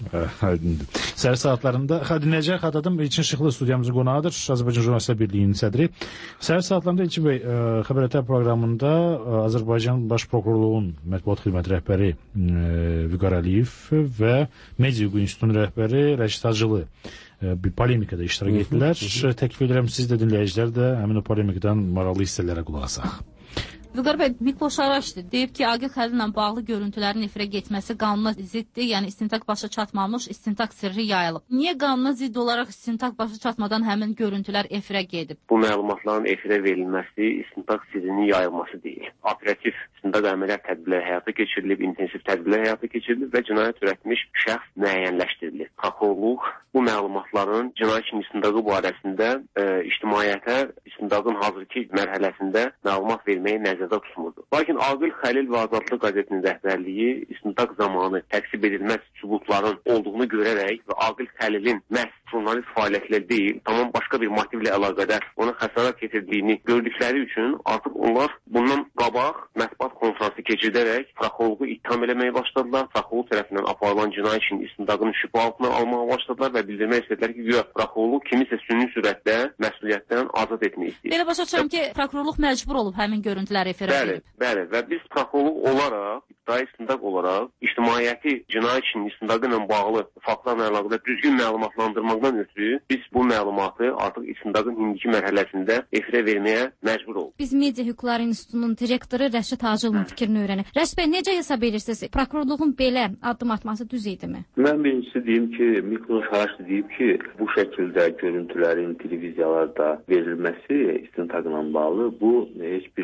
Səhər saatlarında dinləyəcək xatladım İlçin Şıxlı studiyamızın qonağıdır, Azərbaycan Jurnalistlər Birliyinin sədri. Səhər saatlarında İlçin bəy Xəbər Ətər proqramında Azərbaycan Baş Prokurorluğun mətbuat xidməti rəhbəri Vüqar Əliyev və Media Hüquq İnstitutunun rəhbəri Rəşid Hacılı bir polemikada iştirak etdilər. Təklif edirəm siz də dinləyicilər də həmin o polemikadan maraqlı hissələrə qulaq asaq. Vüqar bəy, Mikloş Araşdı deyib ki, Aqil Xəlillə bağlı görüntülərin efirə getməsi qanuna ziddir, yəni istintaq başa çatmamış, istintaq sirri yayılıb. Niyə qanuna zidd olaraq istintaq başa çatmadan həmin görüntülər efirə gedib? Bu məlumatların efirə verilməsi istintaq sirrinin yayılması deyil. Operativ istintaq əməliyyat tədbirləri həyata keçirilib, intensiv tədbirlər həyata keçirilib və cinayət törətmiş şəxs müəyyənləşdirilib. Prokurorluq bu məlumatların cinayət işinin istintaqı barəsində e, ictimaiyyətə istintaqın hazırki mərhələsində məlumat verməyi nəzərdə tutmurdu. Lakin Aqil Xəlil və Azadlıq qəzetinin rəhbərliyi istintaq zamanı təqsib edilməz sübutların olduğunu görərək və Aqil Xəlilin məhz jurnalist fəaliyyətlə deyil, tamam başqa bir motivlə əlaqədar ona xəsarət yetirdiyini gördükləri üçün artıq onlar bundan qabaq mətbuat konfransı keçirdərək prokurorluğu ittiham eləməyə başladılar. Prokurorluq tərəfindən aparılan cinayət işinin istintaqını şübhə altına almağa başladılar və bildirmək istədilər ki, yox, prokurorluq kimisə sünni sürətdə məsuliyyətdən azad etmək istəyir. Belə başa düşürəm ki, prokurorluq məcbur olub həmin görüntüləri efirə Bəli, bəli və biz prokurorluq olaraq, ibtidai istintaq olaraq ictimaiyyəti cinayət işinin istintaqı ilə bağlı faktlarla əlaqədar düzgün məlumatlandırmaqdan ötürü biz bu məlumatı artıq istintaqın indiki mərhələsində efirə verməyə məcbur olduq. Biz Media Hüquqları İnstitutunun direktoru Rəşid Hacılının fikrini öyrənib. Rəşid bəy, necə hesab edirsiniz? Prokurorluğun belə addım atması düz idimi? Mən birincisi deyim ki, Mikloş Araşdı deyib ki, bu şəkildə görüntülərin televiziyalarda verilməsi istintaqla bağlı bu heç bir sivil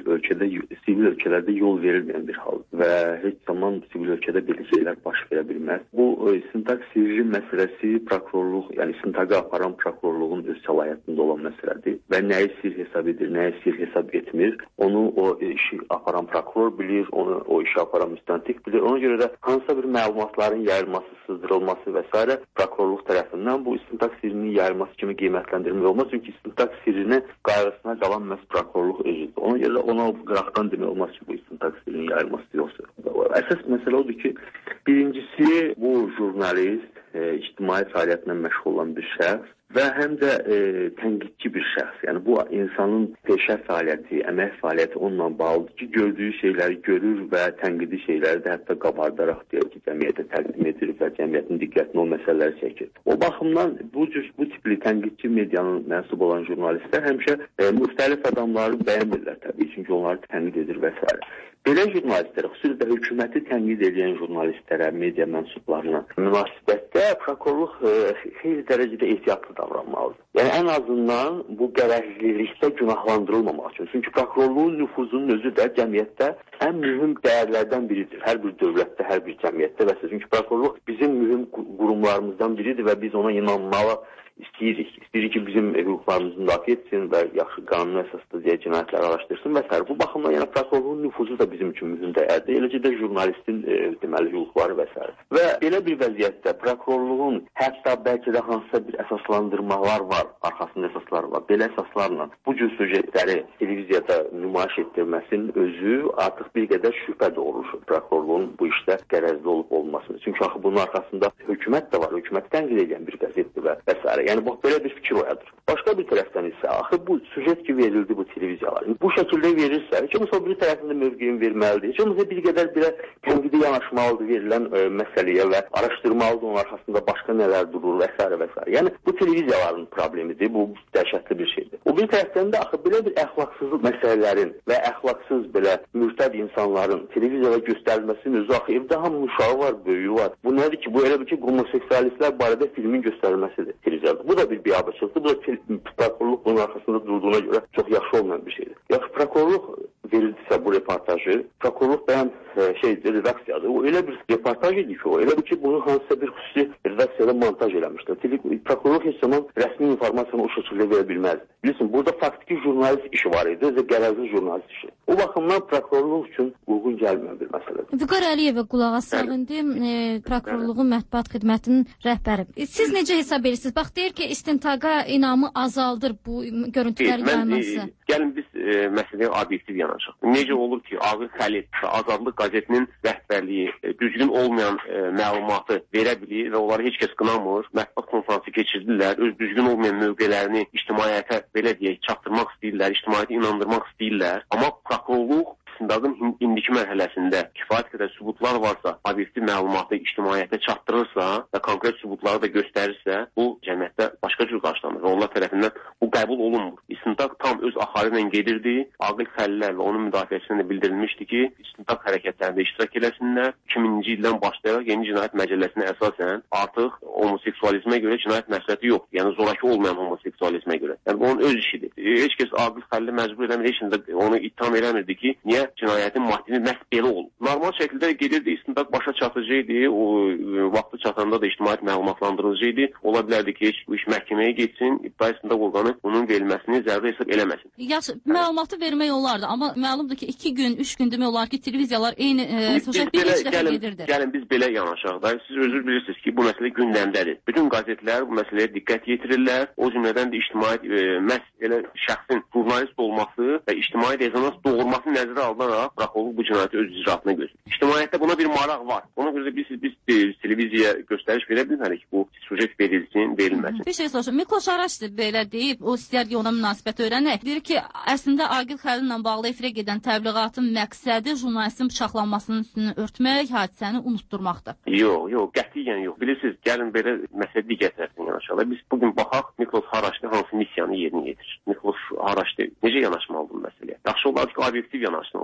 ölkədə, sivil ölkələrdə yol verilməyən bir hal və heç zaman sivil ölkədə belə şeylər baş verə bilməz. Bu istintaq sirri məsələsi prokurorluq, yəni istintaqı aparan prokurorluğun öz səlahiyyətində olan məsələdir və nəyi sir hesab edir, nəyi sir hesab etmir, onu o işi aparan prokuror bilir, onu o işi aparan müstəntiq bilir. Ona görə də hansısa bir məlumatların yayılması, sızdırılması və s. prokurorluq tərəfindən bu istintaq sirrinin yayılması kimi qiymətləndirmək olmaz. Çünki istintaq sirrini qayğısına qalan məhz prokurorluq özüdür. Ona görə də ona qıraqdan demək olmaz ki, bu istintaq sirrinin yayılması yoxsa. Əsas məsələ odur ki, birincisi bu jurnalist, e, ictimai fəaliyyətlə məşğul olan bir şəxs və həm də e, tənqidçi bir şəxs. Yəni bu insanın peşə fəaliyyəti, əmək fəaliyyəti onunla bağlıdır ki, gördüyü şeyləri görür və tənqidi şeyləri də hətta qabardaraq deyək ki, cəmiyyətə təqdim edir və cəmiyyətin diqqətini o məsələləri çəkir. O baxımdan bu cür bu tipli tənqidçi medianın mənsub olan jurnalistlər həmişə e, müxtəlif adamları bəyənmirlər təbii, çünki onları tənqid edir və s. Belə jurnalistlərə, xüsusilə hökuməti tənqid edən jurnalistlərə, media mənsublarına münasibətdə prokurorluq e, xeyli dərəcədə ehtiyatlı davranmalıdır. Yəni ən azından bu qərəzlilikdə günahlandırılmamaq üçün. Çünki prokurorluğun nüfuzunun özü də cəmiyyətdə ən mühüm dəyərlərdən biridir. Hər bir dövlətdə, hər bir cəmiyyətdə və s. Çünki prokurorluq bizim mühüm qurumlarımızdan biridir və biz ona inanmalı istəyirik. İstəyirik ki, bizim hüquqlarımızı müdafiə etsin və yaxşı qanun əsaslı deyə cinayətləri araşdırsın və s. Bu baxımdan yəni prokurorluğun nüfuzu da bizim üçün mühüm dəyərdir. Eləcə də jurnalistin e, deməli hüquqları və s. Və belə bir vəziyyətdə prokurorluğun hətta bəlkə də hansısa bir əsaslandırmalar var, arxasında əsaslar var. Belə əsaslarla bu cür süjetləri televiziyada nümayiş etdirməsinin özü artıq bir qədər şübhə doğurur prokurorluğun bu işdə qərəzli olub olmasını. Çünki axı bunun arxasında hökumət də var, hökumət tənqid edən bir qəzetdir və və s. Yəni bax belə bir fikir oyadır. Başqa bir tərəfdən isə axı bu süjet ki verildi bu televiziyalara. Bu şəkildə verirsə, heç olmasa bir tərəfində mövqeyin verməlidir. Heç olmasa bir qədər belə tənqidi yanaşmalıdır verilən e, məsələyə və araşdırmalıdır onun arxasında başqa nələr durur və s. və s. Yəni bu televiziyaların problemidir. Bu dəhşətli bir şeydir. O bir tərəfdən də axı belə bir əxlaqsızlıq məsələlərin və əxlaqsız belə mürtəd insanların televiziyada göstərilməsinin özü axı evdə hamı uşağı var, böyüyü var. Bu nədir ki? Bu elə bir ki homoseksualistlər barədə filmin göstərilməsidir televiziyada. Bu da bir biabırçılıqdır. Bu da prokurorluq bunun arxasında durduğuna görə çox yaxşı olmayan bir şeydir. Yaxşı prokurorluq verildisə bu reportajı, prokurorluq bəyən e, şeydir, redaksiyadır. O elə bir reportaj idi ki, o elə bir ki, bunu hansısa bir xüsusi redaksiyada montaj eləmişdir. Prokurorluq heç zaman rəsmi informasiyanı o şəkildə verə bilməzdi. Bilirsiniz, burada faktiki jurnalist işi var idi, özü qərəzli jurnalist işi. O baxımdan prokurorluq üçün uyğun gəlməyən bir məsələdir. Vüqar Əliyevə qulaq asaq indi e, prokurorluğun mətbuat xidmətinin rəhbəri. E, siz necə hesab edirsiniz? Bax deyir ki, istintaqa inamı azaldır bu görüntülər yayılması. E, gəlin biz e, məsələyə obyektiv yanaşaq. Necə olur ki, Ağır Xəlil Azadlıq qəzetinin rəhbərliyi e, düzgün olmayan e, məlumatı verə bilir və onları heç kəs qınamır. Mətbuat konfransı keçirdirlər, öz düzgün olmayan mövqelərini ictimaiyyətə belə deyək çatdırmaq istəyirlər, ictimaiyyəti inandırmaq istəyirlər. Amma prokurorluq istintaqın indiki mərhələsində kifayət qədər sübutlar varsa, obyektiv məlumatı ictimaiyyətə çatdırırsa və konkret sübutları da göstərirsə, bu cəmiyyətdə başqa cür qarşılanır və onlar tərəfindən bu qəbul olunmur. İstintaq tam öz axarı ilə gedirdi. Aqil Xəlillər və onun müdafiəçisinə də bildirilmişdi ki, istintaq hərəkətlərində iştirak eləsinlər. iki minci ildən başlayaraq yeni cinayət məcəlləsinə əsasən artıq homoseksualizmə görə cinayət məsuliyyəti yoxdur. Yəni zorakı olmayan homoseksualizmə görə. Yəni bu onun öz işidir. Heç kəs Aqil Xəlili məcbur eləmir, heç də onu ittiham eləmirdi ki, niyə cinayətin motivi məhz belə olub. Normal şəkildə gedirdi, istintaq başa çatıcı idi, o vaxtı çatanda da ictimaiyyət məlumatlandırıcı idi. Ola bilərdi ki, heç bu iş məhkəməyə getsin, ibtidai istintaq orqanı bunun verilməsini zəruri hesab eləməsin. Yaxşı, məlumatı vermək olardı, amma məlumdur ki, iki gün, üç gün demək olar ki, televiziyalar eyni e, sosial bir neçə dəfə gedirdi. Gəlin biz belə yanaşaq da. Siz özür bilirsiniz ki, bu məsələ gündəmdədir. Bütün qəzetlər bu məsələyə diqqət yetirirlər. O cümlədən də ictimaiyyət e, məhz elə şəxsin jurnalist olması və ictimai rezonans doğurmasını nəzərə alınaraq prokurorluq bu cinayəti öz icraatına götürür. İctimaiyyətdə buna bir maraq var. Ona görə də biz, biz, biz televiziyaya göstəriş verə bilmərik ki, bu süjet verilsin, verilməsin. Bir şey soruşum. Mikloş Araşdı belə deyib, o istəyər ki, ona münasibət öyrənək. Deyir ki, əslində Aqil Xəlillə bağlı efirə gedən təbliğatın məqsədi jurnalistin bıçaqlanmasının üstünü örtmək, hadisəni unutturmaqdır. Yox, yox, qətiyyən yox. Bilirsiniz, gəlin belə məsələ digər tərəfdən yanaşalım. Biz bugün baxaq, Mikloş Araşdı hansı missiyanı yerinə yetirir. Mikloş Araşdı necə yanaşmalı bu məsələyə? Yaxşı olar ki, obyektiv yanaşsın.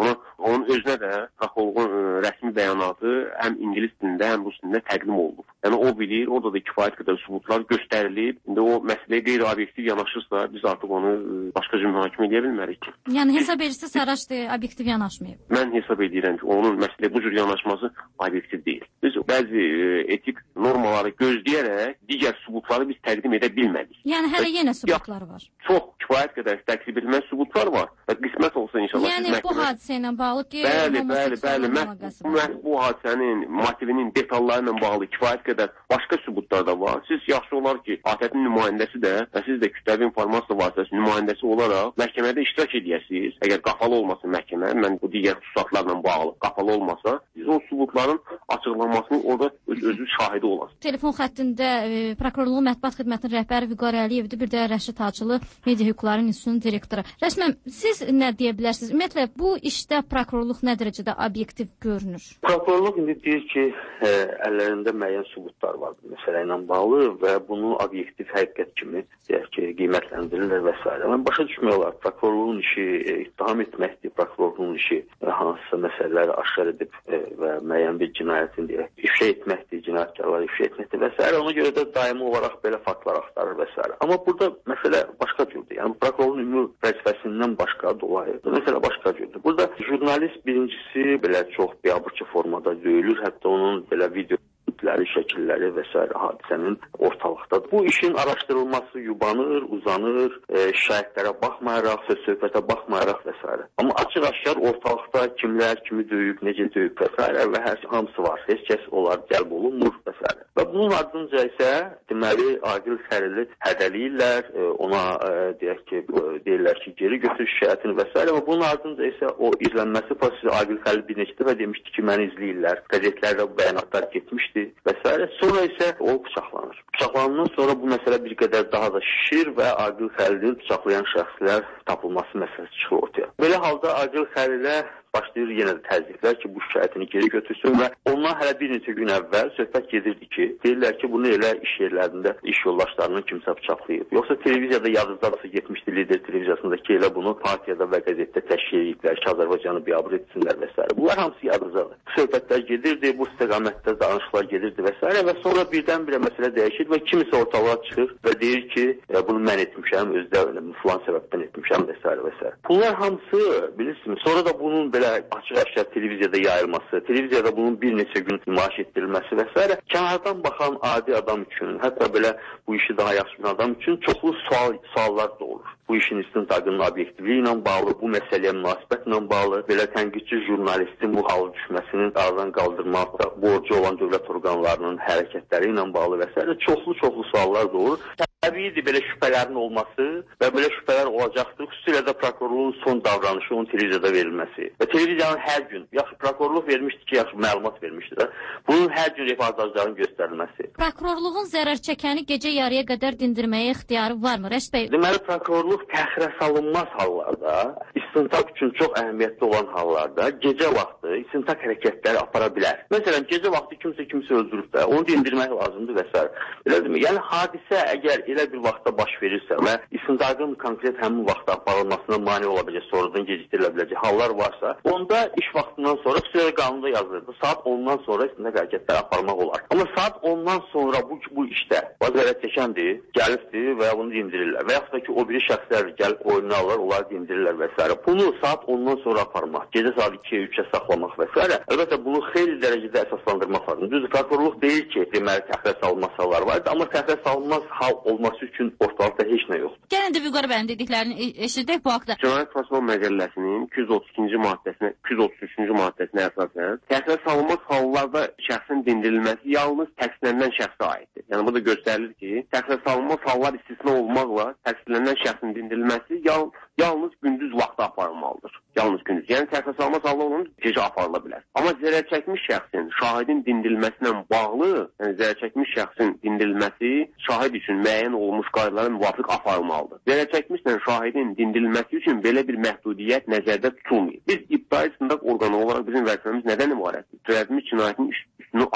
Ona, onun özünə də prokurorluğun ə, rəsmi bəyanatı həm ingilis dilində, həm rus dilində təqdim olunub. Yəni o bilir, orada da kifayət qədər sübutlar göstərilib. İndi o məsələyə qeyri-obyektiv yanaşırsa, biz artıq onu ə, başqa cür mühakimə edə bilmərik ki. Yəni hesab edirsiniz, Saraçdı obyektiv yanaşmayıb. Mən hesab edirəm ki, onun məsələyə bu cür yanaşması obyektiv deyil. Biz bəzi ə, etik normaları gözləyərək digər sübutları biz təqdim edə bilmədik. Yəni hələ yenə sübutlar var. Çox kifayət qədər təklif edilməz sübutlar var. Və qismət olsa inşallah. Yəni bu məhkəmə... hadisə ilə bağlı ki, bəli, bəli, bəli. Məhz bu hadisənin motivinin detalları ilə bağlı kifayət qədər başqa sübutlar da var. Siz yaxşı olar ki, ATƏT-in nümayəndəsi də və siz də kütləvi informasiya vasitəsi nümayəndəsi olaraq məhkəmədə iştirak edəsiniz. Əgər qapalı olmasa məhkəmə, mən bu digər xüsusatlarla bağlı qapalı olmasa, siz o sübutların açıqlanmasının orada öz özü şahidi olasınız. Telefon xəttində e, prokurorluğun mətbuat xidmətinin rəhbəri Vüqar Əliyevdir, bir də Rəşid Hacılı Media Hüquqları İnstitutunun direktoru. Rəsmən, siz nə deyə bilərsiniz? Ümumiyyətlə, bu işdə prokurorluq nə dərəcədə obyektiv görünür? Prokurorluq indi deyir ki, ə, əllərində müəyyən sübutlar var bu məsələ ilə bağlı və bunu obyektiv həqiqət kimi deyək ki, qiymətləndirirlər və s. Mən başa düşmək olar, prokurorluğun işi e, ittiham etməkdir, prokurorluğun işi e, hansısa məsələləri aşkar edib e, və müəyyən bir cinayətin deyək, ifşa etməkdir, cinayətkarları ifşa etməkdir və s. Ona görə də daimi olaraq belə faktlar axtarır və s. Amma burada məsələ başqa cürdür. Yəni prokurorluğun ümumi vəzifəsindən başqa dolayı məsələ başqa cürdür. Burada jurnalist birincisi belə çox biabırçı formada döyülür, hətta onun belə video şəkilləri və s. hadisənin ortalıqdadır. Bu işin araşdırılması yubanır, uzanır, e, şahidlərə baxmayaraq, söz-söhbətə baxmayaraq və s. Amma açıq-aşkar ortalıqda kimlər kimi döyüb, necə döyüb və s. və hər hamısı var. Heç kəs onlar cəlb olunmur və s. Və bunun ardınca isə deməli Aqil Xəlili hədələyirlər, e, ona e, deyək ki, deyirlər ki, geri götür şikayətini və s. Və bunun ardınca isə o izlənməsi prosesi Aqil Xəlil bir neçə dəfə demişdi ki, məni izləyirlər. Qəzetlərdə bu bəyanatlar getmişdi və s. Sonra isə o bıçaqlanır. Bıçaqlanandan sonra bu məsələ bir qədər daha da şişir və Aqil Xəlili bıçaqlayan şəxslər tapılması məsələsi çıxır ortaya. Belə halda Aqil Xəlilə başlayır yenə də təzyiqlər ki, bu şikayətini geri götürsün və ondan hələ bir neçə gün əvvəl söhbət gedirdi ki, deyirlər ki, bunu elə iş yerlərində iş yoldaşlarını kimsə bıçaqlayıb. Yoxsa televiziyada yazıcılarsa getmişdi lider televiziyasındakı elə bunu partiyada və qəzetdə təşkil ediblər ki, Azərbaycanı biabır etsinlər və s. Bunlar hamısı yazıcıdır. Söhbətlər gedirdi, bu istiqamətdə danışıqlar gedirdi və s. və sonra birdən-birə məsələ dəyişir və kimsə ortalığa çıxır və deyir ki, bunu mən etmişəm, özdə filan səbəbdən etmişəm və s. və s. Bunlar hamısı bilirsiniz, sonra da bunun belə açıq-aşkar televiziyada yayılması, televiziyada bunun bir neçə gün nümayiş etdirilməsi və s. kənardan baxan adi adam üçün, hətta belə bu işi daha yaxşı bir adam üçün çoxlu sual, suallar doğurur. Bu işin istintaqının obyektivliyi ilə bağlı, bu məsələyə münasibətlə bağlı, belə tənqidçi jurnalistin bu halı düşməsinin aradan qaldırmaqda borcu olan dövlət orqanlarının hərəkətləri ilə bağlı və s. çoxlu-çoxlu suallar doğurur. Təbiidir belə şübhələrin olması və belə şübhələr olacaqdır. Xüsusilə də prokurorluğun son davranışı onun televiziyada verilməsi. Və televiziyanın hər gün, yaxşı prokurorluq vermişdi ki, yaxşı məlumat vermişdi də, bunun hər gün reportajların göstərilməsi. Prokurorluğun zərər çəkəni gecə yarıya qədər dindirməyə ixtiyarı varmı? Rəşid bəy? Deməli, prokurorluq təxirə salınmaz hallarda, istintaq üçün çox əhəmiyyətli olan hallarda gecə vaxtı istintaq hərəkətləri apara bilər. Məsələn, gecə vaxtı kimsə kimsə öldürüb də, onu dindirmək lazımdır və s. Belədirmi? Yəni, hadisə əgər elə bir vaxtda baş verirsə və istintaqın konkret həmin vaxtda aparılmasına mane ola biləcək, sonradan geciktirilə biləcək hallar varsa, onda iş vaxtından sonra xüsusilə qanunda yazılırdı. Saat ondan sonra istintaq hərəkətləri aparmaq olar. Amma saat ondan sonra bu, bu işdə vəzarət çəkəndir, gəlibdir və bunu dindirirlər. Və yaxud da ki, o biri şəxslər gəlib oyunu alır, onları dindirirlər və s. Bunu saat ondan sonra aparmaq, gecə saat ikiyə üçə saxlamaq və s. Əlbəttə, bunu xeyli dərəcədə əsaslandırmaq lazım. Düzdür, prokurorluq deyir ki, deməli, təxirə salınmaz hallar var, amma təxirə salınmaz hal olması üçün ortalıqda heç nə yoxdur. Gəlin də Vüqar bəyin dediklərini eşidək bu haqda. Cinayət Prosessual Məcəlləsinin iki yüz otuz ikinci maddəsinə, iki yüz otuz üçüncü maddəsinə əsasən təxirə salınmaz hallarda şəxsin dindirilməsi yalnız təqsirlənən şəxsə aiddir. Yəni bu da göstərilir ki, təxirə salınmaz hallar istisna olmaqla təqsirlənən şəxsin dindirilməsi yal yalnız gündüz vaxtı aparılmalıdır. Yalnız gündüz. Yəni təxirə salınmaz hallar onun gecə aparıla bilər. Amma zərər çəkmiş şəxsin şahidin dindirilməsinə bağlı, yəni zərər çəkmiş şəxsin dindirilməsi şahid üçün müəyyən olmuş qaydalara müvafiq aparılmalıdır. Zərər çəkmişlə şahidin dindirilməsi üçün belə bir məhdudiyyət nəzərdə tutulmayıb. Biz ibtidai istintaq orqanı olaraq bizim vəzifəmiz nədən ibarətdir? Törədilmiş cinayətin üstünü açmaq.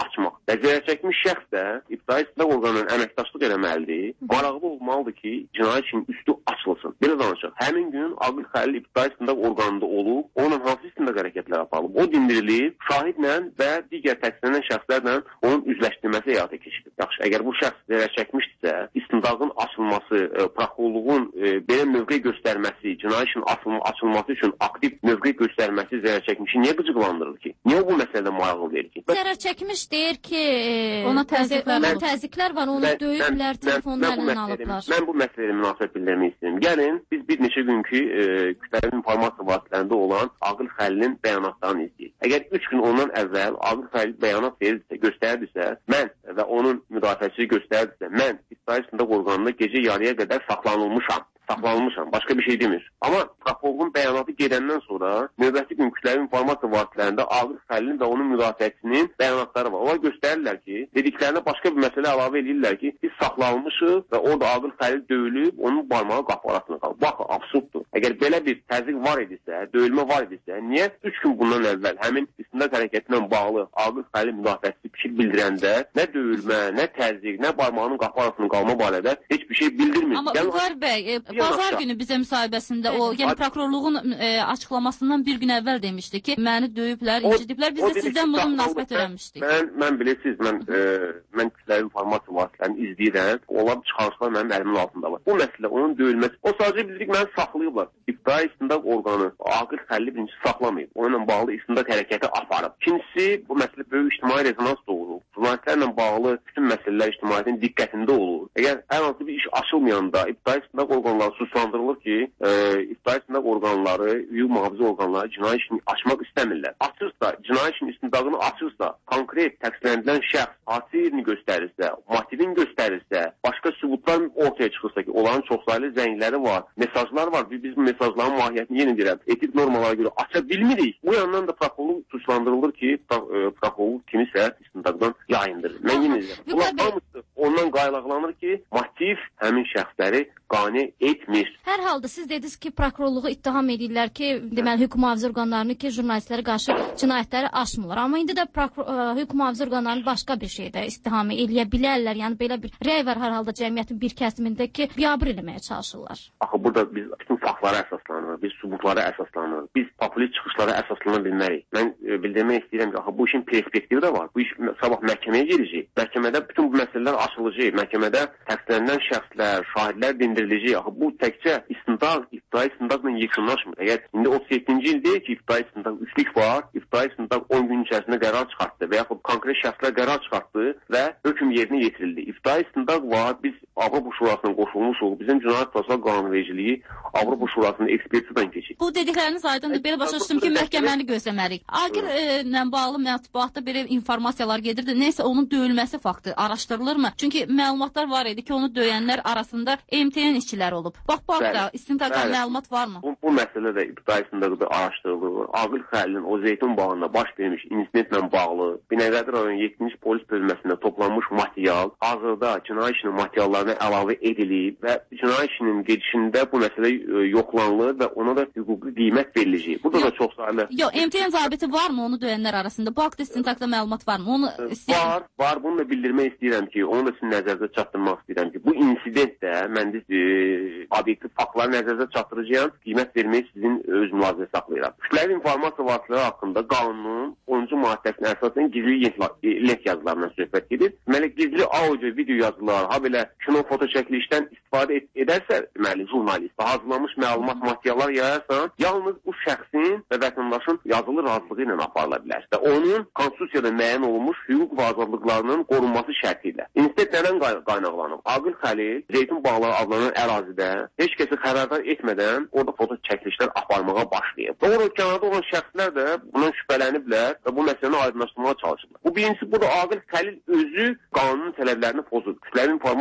Və zərər çəkmiş şəxs də ibtidai istintaq orqanının əməkdaşlıq eləməlidir. Maraqlı olmalıdır ki, cinayət işinin üstü açılsın. Belə danışaq. Həmin gün Aqil Xəlil ibtidai istintaq orqanında olub, onun hansı istintaq hərəkətlər aparılıb, o dindirilib, şahidlə və digər təqsirlənən şəxslərlə onun üzləşdirməsi həyata keçirilib. Yaxşı, əgər bu şəxs zərər çəkmişdirsə, istintaqın açılması, e, prokurorluğun e, belə mövqe göstərməsi, cinayət işinin açılma, açılması üçün aktiv mövqe göstərməsi zərər çəkmişi niyə qıcıqlandırır ki? Niyə bu məsələdə maraqlı verir ki? Zərər çəkmiş deyir ki, e, ona təzyiqlər, ona təzyiqlər var, onu mən, döyüblər, telefonla əlindən alıblar. Mən bu məsələyə münasibət bildirmək istəyirəm. Gəlin, biz bir neçə günkü e, kütləvi informasiya vasitələrində olan Aqil Xəlilin bəyanatlarını izləyək. Əgər üç gün ondan əvvəl Aqil Xəlil bəyanat verirsə, göstərdirsə, mən və onun müdafiəçisi göstərdirsə, mən ibtidai istintaq orqanında gecə yarıya qədər saxlanılmışam. saxlanılmışam. Başqa bir şey demir. Amma prokurorun bəyanatı gedəndən sonra növbəti gün kütləvi informasiya vasitələrində Aqil Xəlilin və onun müdafiəçisinin bəyanatları var. Onlar göstərirlər ki, dediklərinə başqa bir məsələ əlavə edirlər ki, biz saxlanılmışıq və orada Aqil Xəlil döyülüb, onun barmağı qapı arasında qalıb. Bax, absurddur. Əgər belə bir təzyiq var idisə, döyülmə var idisə, niyə üç gün bundan əvvəl həmin istintaq hərəkətindən bağlı Aqil Xəlil müdafiəçisi fikir bildirəndə nə döyülmə, nə təzyiq, nə barmağının qapı arasında qalma barədə heç bir şey bildirmir. Amma Vüqar bəy, e, bazar günü bizə müsahibəsində o, yəni prokurorluğun e, açıqlamasından bir gün əvvəl demişdi ki, məni döyüblər, incidiblər. Biz də sizdən bunu münasibət öyrənmişdik. Mən, mən bilirsiniz, mən, e, mən kütləvi informasiya vasitələrini izləyirəm. Onlar çıxarışlar mənim əlimin altında var. Bu məsələ, onun döyülməsi. O sadəcə bildirik, məni saxlayıblar. İbtidai istintaq orqanı Aqil Xəlili birincisi saxlamayıb. Onunla bağlı istintaq hərəkəti aparıb. İkincisi, bu məsələ böyük ictimai rezonans doğurur. Jurnalistlərlə bağlı bütün məsələlər ictimaiyyətin diqqətində olur. Əgər hər hansı bir iş açılmayanda ibtidai istintaq orqanları suçlandırılır ki, e, ibtidai istintaq orqanları, hüquq mühafizə orqanları cinayət işini açmaq istəmirlər. Açırsa, cinayət işinin istintaqını açırsa, konkret təqsirləndirilən şəxs hadisə yerini göstərirsə, motivin göstərirsə, başqa sübutlar ortaya çıxırsa ki, onların çoxsaylı zəngləri var, mesajlar var. Biz bu mesajların mahiyyətini yenə deyirəm, etik normalara görə aça bilmirik. Bu yandan da prokurorluq suçlandırılır ki, prokurorluq kimisə istintaqdan yayındırır. Mən yenə deyirəm. Bunlar hamısı ondan qaylaqlanır ki, motiv həmin şəxsləri qane etmir. Hər halda siz dediniz ki, prokurorluğu ittiham edirlər ki, deməli hüquq mühafizə orqanlarını ki, jurnalistlərə qarşı cinayətləri aşmırlar. Amma indi də hüquq mühafizə orqanlarını başqa bir şeydə ittiham eləyə bilərlər. Yəni belə bir rəy var hər halda cəmiyyətin bir kəsimində ki, biabır eləməyə çalışırlar. Axı burada biz bütün faktlara əsaslanırıq, biz sübutlara əsaslanırıq, biz populist çıxışlara əsaslana bilmərik. Mən e, bildirmək istəyirəm ki, axı bu işin perspektivi də var. Bu iş sabah məhkəməyə gedəcək. Məhkəmədə bütün bu məsələlər açılacaq. Məhkəmədə təqsirlənən şəxslər, şahidlər dindiriləcək. Axı bu təkcə istintaq, ibtidai istintaqla yekunlaşmır. Əgər indi otuz yeddinci il deyil ki, ibtidai istintaq üçlük var, ibtidai istintaq on gün içərisində qərar çıxartdı və yaxud konkret şəxslər qərar çıxartdı və hökm yerinə yetirildi. İbtidai istintaq var, biz Avropa Şurasına qoşulmuşuq, bizim Cinayət Prosessual Qanunvericiliyi Avropa Şurasının ekspertizadan keçir. Bu dedikləriniz aydındır. Belə başa düşdüm ki, məhkəməni gözləməliyik. Aqillə bağlı mətbuatda belə informasiyalar gedirdi. Nəysə onun döyülməsi faktı araşdırılırmı? Çünki məlumatlar var idi ki, onu döyənlər arasında M T N işçiləri olub. Bax, bax da istintaqdan məlumat varmı? Bu, bu məsələ də ibtidai istintaqda araşdırılır. Aqil Xəlilin o Zeytun bağında baş vermiş insidentlə bağlı Binəqədi rayon yeddinci polis bölməsində toplanmış material hazırda cinayət işinin materiallarına əlavə edilib və cinayət işinin gedişində bu məsələ yoxlanılır və ona da hüquqi qiymət veriləcək. Burada da çox sayılı. Yox, M T N zabiti varmı onu döyənlər arasında? Bu haqda istintaqda məlumat varmı? Onu istəyirəm. Var, var. Bunu da bildirmək istəyirəm ki, onu da sizin nəzərinizə çatdırmaq istəyirəm ki, bu insident də mən də e, obyektiv faktları nəzərinizə çatdıracağam, qiymət verməyi sizin öz mülahizəyə saxlayıram. Kütləvi informasiya vasitələri haqqında qanunun onuncu maddəsinə əsasən gizli link yazılarından söhbət gedir. Deməli, gizli audio, video yazılar, ha belə kino, foto çəkilişdən istifadə ed edərsə, deməli, jurnalist, hazırlanmış məlumat, materiallar yayarsan, yalnız bu şəxsin və vətəndaşın yazılı razılığı ilə aparıla bilər və onun konstitusiyada müəyyən olunmuş hüquq və azadlıqlarının qorunması şərti ilə. İnsident nədən qaynaqlanıb? Aqil Xəlil Zeytun bağları adlanan ərazidə heç kəsi xəbərdar etmədən orada foto çəkilişlər aparmağa başlayıb. Doğru, kənarda olan şəxslər də bundan şübhələniblər və bu məsələni aydınlaşdırmağa çalışırlar. Bu birincisi, bu da Aqil Xəlil özü qanunun tələblərini pozur. Kütləvi informasiya vasitələri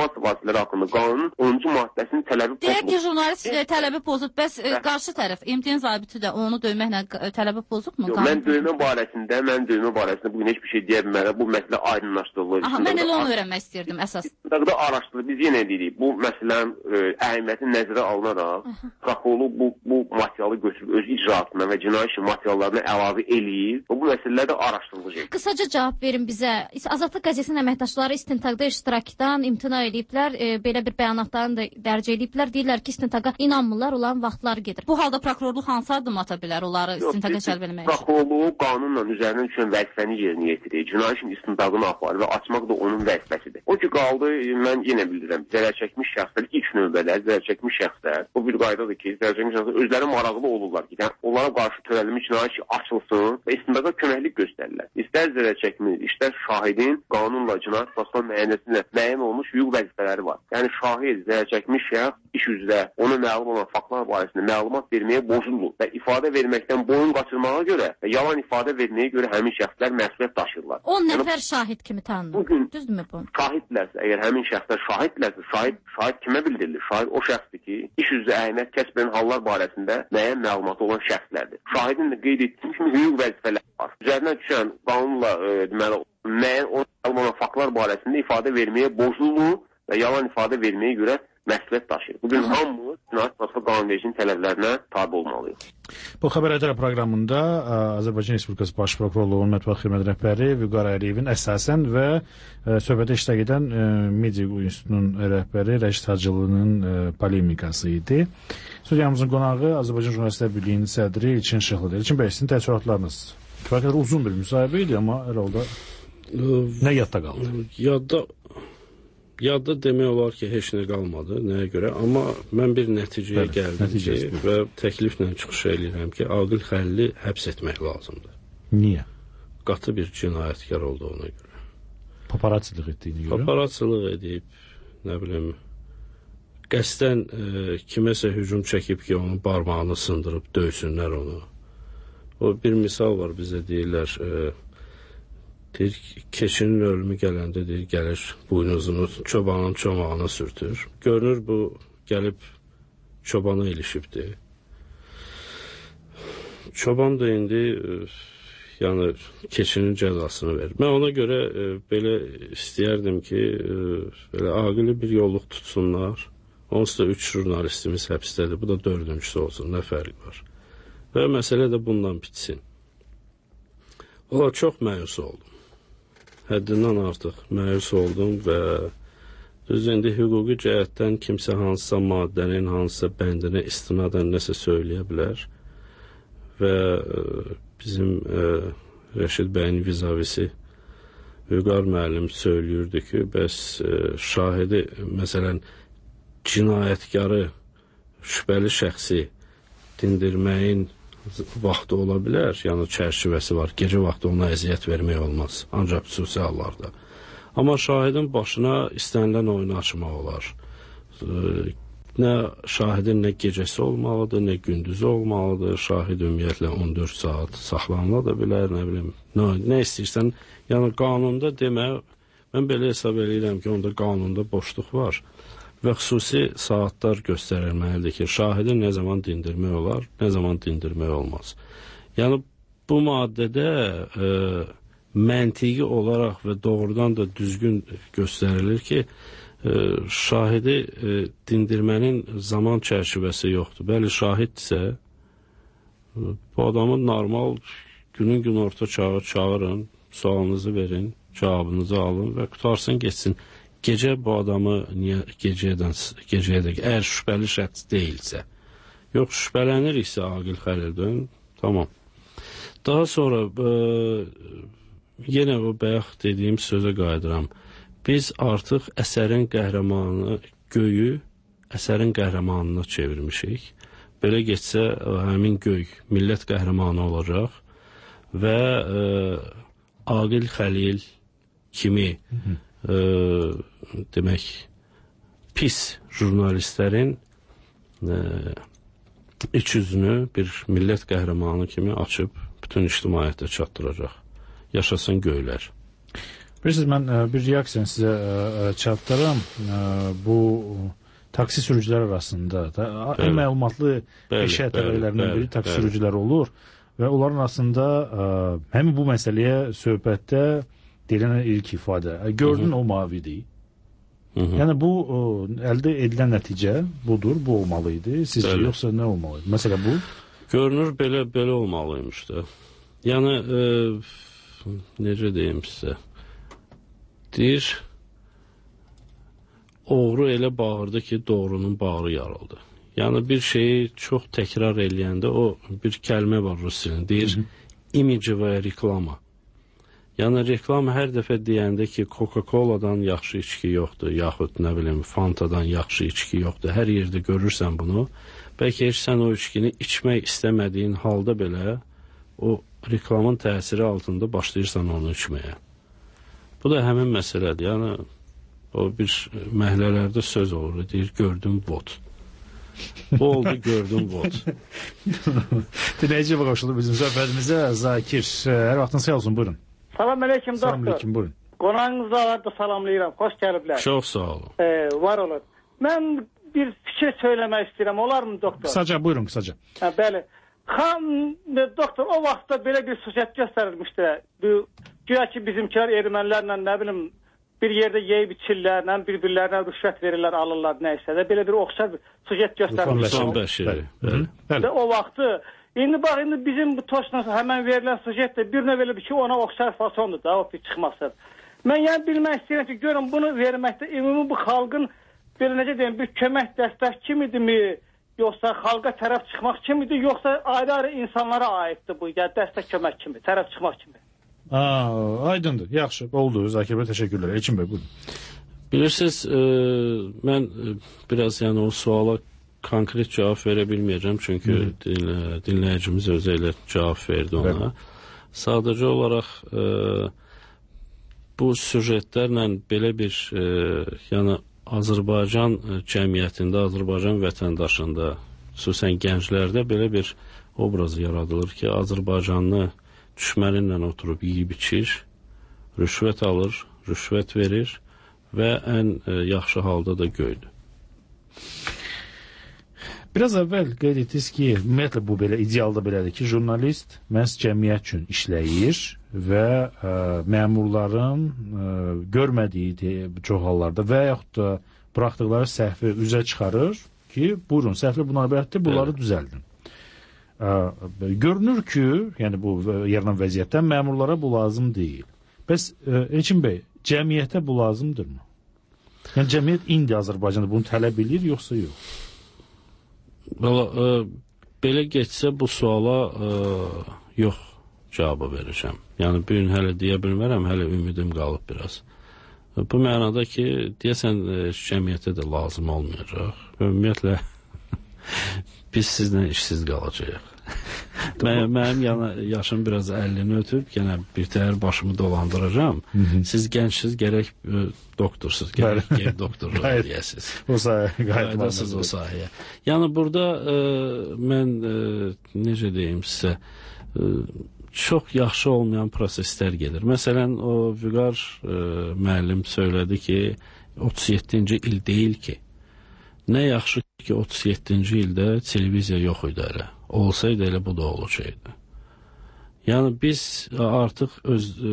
şərtləri haqqında qanunun onuncu maddəsinin tələbi pozulub. Deyək ki, jurnalist e, tələbi pozub, bəs e, qarşı tərəf, M T N zabiti də onu döyməklə e, tələbi pozubmu? Yox, mən döymə barəsində, mən döymə barəsində bugün heç bir şey deyə bilmərəm. Bu məsələ aydınlaşdırılır. Aha, mən elə onu öyrənmək istəyirdim əsas. İstintaqda araşdırılır. Biz yenə deyirik, bu məsələnin e, əhəmiyyəti nəzərə alınaraq, prokurorluq bu, bu materialı götürüb öz icraatına və cinayət işi materiallarına əlavə eləyir və bu məsələlər də araşdırılacaq. Qısaca cavab verin bizə. Azadlıq qəzetinin əməkdaşları istintaqda iştirakdan imtina ediblər, e, belə bir bəyanatlarını da dərc ediblər. Deyirlər ki, istintaqa inanmırlar, olan vaxtlar gedir. Bu halda prokurorluq hansı addım ata bilər onları istintaqa cəlb etmək üçün? Prokurorluğu qanunla üzərindən düşən vəzifəni yerinə yetirir. Cinayət işinin istintaqını aparır və açmaq da onun vəzifəsidir. O ki qaldı, mən yenə bildirəm, zərər çəkmiş şəxslər ilk növbədə zərər çəkmiş şəxslər, bu bir qaydadır ki, zərər çəkmiş şəxslər özləri maraqlı olurlar ki, yəni onlara qarşı törədilmiş cinayət işi açılsın və istintaqa köməklik göstərirlər. İstər zərər çəkmiş, istər şahidin qanunla cinayət prosesinin müəyyənəsində müəyyən olmuş hüquq vəzifələri var. Yəni şahid, zərər çəkmiş şəxs iş üzrə ona məlum olan faktlar barəsində məlumat verməyə borcludur və ifadə verməkdən boyun qaçırmağa görə və yalan ifadə verməyə görə həmin şəxslər məsuliyyət daşıyırlar. on nəfər şahid kimi tanınır. Bugün düzdürmü bu? Şahidlərsə, əgər həmin şəxslər şahidlərsə, şahid şahid kimə bildirilir? Şahid o şəxsdir ki, iş üzrə əhəmiyyət kəsb edən hallar barəsində müəyyən məlumatı olan şəxslərdir. Şahidin də qeyd etdiyim kimi hüquq vəzifələri var. Üzərinə düşən qanunla e, deməli müəyyən olan faktlar barəsində ifadə verməyə borcludur və yalan ifadə verməyə görə məsuliyyət daşıyır. Bugün hamımız cinayət prosesi qanunvericinin tələblərinə tabe olmalıyıq. Bu Xəbər Ədərə proqramında Azərbaycan Respublikası Baş Prokurorluğunun mətbuat xidmət rəhbəri Vüqar Əliyevin əsasən və söhbətə iştirak edən Media İnstitutunun rəhbəri Rəşid Hacılının polemikası idi. Studiyamızın qonağı Azərbaycan Jurnalistlər Birliyinin sədri İlkin Şıxlıdır. İlkin bəy, sizin təəssüratlarınız kifayət qədər uzun bir müsahibə idi, amma elə oldu nə yadda qaldı? Yadda Yadda demək olar ki, heç nə qalmadı, nəyə görə, amma mən bir nəticəyə Bəli, gəldim ki, və təkliflə çıxış edirəm ki, Aqil Xəlili həbs etmək lazımdır. Niyə? Qatı bir cinayətkar olduğuna görə. Paparaçılıq etdiyini görə? Paparaçılıq edib, nə bilim, qəsdən e, kiməsə hücum çəkib ki, onun barmağını sındırıb, döysünlər onu. O bir misal var, bizə deyirlər, e, deyir, keçinin ölümü gələndə deyir, gəlir buynuzunu çobanın çomağına sürtür. Görünür bu gəlib çobana ilişibdir. Çoban da indi e, yəni keçinin cəzasını verir. Mən ona görə e, belə istəyərdim ki, e, belə aqili bir yolluq tutsunlar. Onsuz da üç jurnalistimiz həbsdədir. Bu da dördüncüsü olsun. Nə fərqi var? Və məsələ də bundan bitsin. Ola çox məyus oldum. Həddindən artıq məyus oldum və düz indi hüquqi cəhətdən kimsə hansısa maddənin, hansısa bəndinə istinadən nəsə söyləyə bilər və e, bizim e, Rəşid bəyin vizavisi Vüqar müəllim söylüyürdü ki, bəs e, şahidi, məsələn, cinayətkarı, şübhəli şəxsi dindirməyin vaxtı ola bilər, yəni çərçivəsi var. Gecə vaxtı ona əziyyət vermək olmaz, ancaq xüsusi hallarda. Amma şahidin başına istənilən oyunu açmaq olar. Nə şahidin nə gecəsi olmalıdır, nə gündüzü olmalıdır. Şahid ümumiyyətlə on dörd saat saxlanıla da bilər, nə bilim, nə, nə istəyirsən. Yəni qanunda demə, mən belə hesab edirəm ki, onda qanunda boşluq var. Və xüsusi saatlar göstərilməlidir ki, şahidi nə zaman dindirmək olar, nə zaman dindirmək olmaz. Yəni, bu maddədə e, məntiqi olaraq və doğrudan da düzgün göstərilir ki, e, şahidi e, dindirmənin zaman çərçivəsi yoxdur. Bəli, şahiddirsə, bu adamı normal günün gün orta çağır, çağırın, sualınızı verin, cavabınızı alın və qutarsın, geçsin. Gecə bu adamı niyə gecədən, gecəyədək, əgər şübhəli şəxs deyilsə, yox, şübhələniriksə Aqil Xəlildən, tamam. Daha sonra e, yenə o bayaq dediyim sözə qayıdıram. Biz artıq əsərin qəhrəmanı, göyü əsərin qəhrəmanına çevirmişik. Belə geçsə, həmin göy millət qəhrəmanı olacaq və e, Aqil Xəlil kimi hı -hı. E, demək pis jurnalistlərin e, iç yüzünü bir millət qəhrəmanı kimi açıb bütün ictimaiyyətə çatdıracaq. Yaşasın göylər. Bilirsiniz, mən ə, bir reaksiyanı sizə ə, çatdıram. Ə, bu taksi sürücülər arasında da ən məlumatlı peşə təbəqələrindən biri taksi bəli. sürücülər olur və onların arasında ə, həmin bu məsələyə söhbətdə deyilən ilk ifadə. Gördün Hı -hı. o mavidir. Hı -hı. Yəni bu o, əldə edilən nəticə budur, bu olmalı idi. Sizcə bəli. yoxsa nə olmalı idi? Məsələ bu. Görünür belə belə olmalıymış da. Yəni e, necə deyim sizə? Deyir, oğru elə bağırdı ki, doğrunun bağrı yarıldı. Yəni bir şeyi çox təkrar eləyəndə o bir kəlmə var rus dilində. Deyir, imici və reklama. Yəni reklam hər dəfə deyəndə ki, Coca-Cola'dan yaxşı içki yoxdur, yaxud nə bilim Fanta'dan yaxşı içki yoxdur. Hər yerdə görürsən bunu. Bəlkə heç sən o içkini içmək istəmədiyin halda belə o reklamın təsiri altında başlayırsan onu içməyə. Bu da həmin məsələdir. Yəni o bir məhəllələrdə söz olur, deyir, gördüm vot. Bu oldu, gördüm vot. Dinləyici qoşuldu bizim söhbətimizə. Zakir, hər vaxtın sağ olsun, buyurun. Salam aleyküm doktor. Salam aleyküm, buyurun. Qonağınızı da salamlayıram, xoş gəliblər. Çox sağ olun. Ee, var olun. Mən bir fikir söyləmək istəyirəm, olar mı doktor? Kısaca, buyurun, kısaca. Ha, bəli. Xam, doktor, o vaxtda belə bir süjet göstərilmişdi. Bu, güya ki, bizimkilər ermənilərlə, nə bilim, bir yerdə yeyib içirlər, nə bir-birlərinə rüşvət verirlər, alırlar, nəysə də. Belə bir oxşar bir süjet göstərilmişdi. Rüfan Bəşiri. Bəli. Bəli. O vaxtı, indi bax, indi bizim bu toşla həmən verilən süjet də bir növ elə bir ki, ona oxşar fasondur da, o bir çıxması. Mən yəni bilmək istəyirəm ki, görün, bunu verməkdə ümumi bu xalqın belə necə deyim, bir kömək dəstək kimidir mi, yoxsa xalqa tərəf çıxmaq kimidir, yoxsa ayrı-ayrı insanlara aiddir bu, yəni dəstək kömək kimi, tərəf çıxmaq kimi. Aa, aydındır, yaxşı, oldu. Zakir bəy, təşəkkürlər. Elçin bəy, buyurun. Bilirsiniz, e, mən e, biraz yəni o suala konkret cavab verə bilməyəcəm, çünki dinlə, dinləyicimiz özü ilə cavab verdi ona. Evet. Sadəcə olaraq e, bu süjetlərlə belə bir e, yəni Azərbaycan cəmiyyətində, Azərbaycan vətəndaşında, xüsusən gənclərdə belə bir obraz yaradılır ki, Azərbaycanlı düşməninlə oturub yeyib içir, rüşvət alır, rüşvət verir və ən e, yaxşı halda da göydür. Biraz əvvəl qeyd etdiniz ki, ümumiyyətlə bu belə idealda belədir ki, jurnalist məhz cəmiyyət üçün işləyir və ə, məmurların ə, görmədiyi çox hallarda və yaxud da buraxdıqları səhvi üzə çıxarır ki, buyurun, səhvli münasibətdə bunları evet. düzəldin. Ə, görünür ki, yəni bu yaranan vəziyyətdən məmurlara bu lazım deyil. Bəs Elçin bəy, cəmiyyətə bu lazımdırmı? Yəni cəmiyyət indi Azərbaycanda bunu tələb edir, yoxsa yox? Valla, e, belə geçsə bu suala e, yox cavabı verəcəm. Yəni bu gün hələ deyə bilmərəm, hələ ümidim qalıb biraz. E, bu mənada ki, deyəsən e, cəmiyyətə də lazım olmayacaq. Ümumiyyətlə biz sizlə işsiz qalacağıq. Mənim, mənim yana, yaşım biraz əlini ötüb, yenə bir təhər başımı dolandıracağım. Hı -hı. Siz gəncsiz, gərək e, doktorsuz, gərək ev doktoru deyəsiniz. O sahəyə qayıdasınız o sahəyə. Yəni burada e, mən e, necə deyim sizə, e, çox yaxşı olmayan proseslər gedir. Məsələn, o Vüqar e, müəllim söylədi ki, otuz yeddinci il deyil ki, nə yaxşı ki, otuz yeddinci ildə televiziya yox idi hələ. Olsaydı elə bu da olacaqdı. Yəni biz artıq öz e,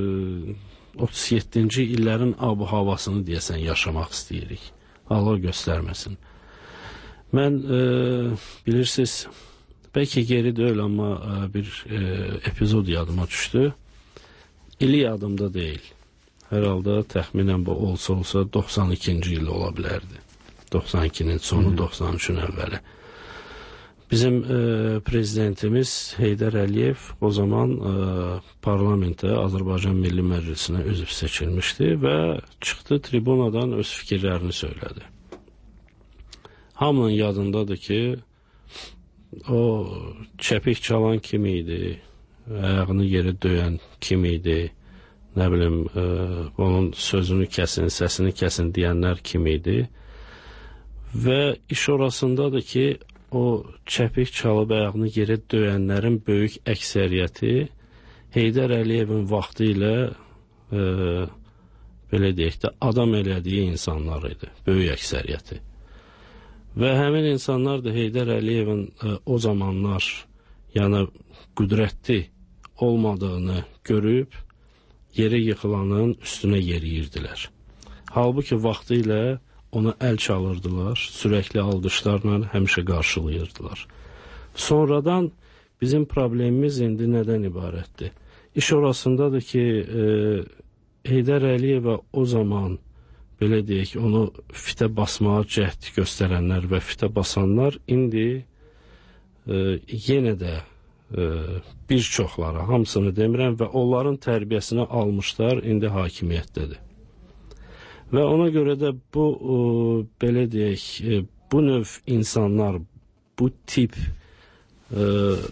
otuz yeddinci illərin ab-havasını deyəsən yaşamaq istəyirik. Allah göstərməsin. Mən e, bilirsiniz, bəlkə geri deyil, amma e, bir e, epizod yadıma düşdü. İli yadımda deyil. Hər halda təxminən bu olsa olsa doxsan ikinci il ola bilərdi. doxsan ikinin sonu, Hı-hı. doxsan üçün əvvəli. Bizim e, prezidentimiz Heydər Əliyev o zaman e, parlamentə, Azərbaycan Milli Məclisinə üzv seçilmişdi və çıxdı tribunadan öz fikirlərini söylədi. Hamının yadındadır ki, o çəpik çalan kim idi, ayağını yerə döyən kim idi, nə bilim, e, onun sözünü kəsin, səsini kəsin deyənlər kim idi və iş orasındadır ki, o çəpik çalıb ayağını yerə döyənlərin böyük əksəriyyəti Heydər Əliyevin vaxtı ilə e, belə deyək də, adam elədiyi insanlar idi, böyük əksəriyyəti. Və həmin insanlar da Heydər Əliyevin e, o zamanlar yəni qüdrətli olmadığını görüb yeri yıxılanın üstünə yeriyirdilər. Halbuki vaxtı ilə ona əl çalırdılar, sürəkli alqışlarla həmişə qarşılayırdılar. Sonradan bizim problemimiz indi nədən ibarətdir? İş orasındadır ki, e, Heydər Əliyevə o zaman belə deyək, onu fitə basmağa cəhd göstərənlər və fitə basanlar indi e, yenə də e, bir çoxları, hamısını demirəm və onların tərbiyəsini almışlar, indi hakimiyyətdədir. Və ona görə də bu, e, belə deyək, e, bu növ insanlar, bu tip e,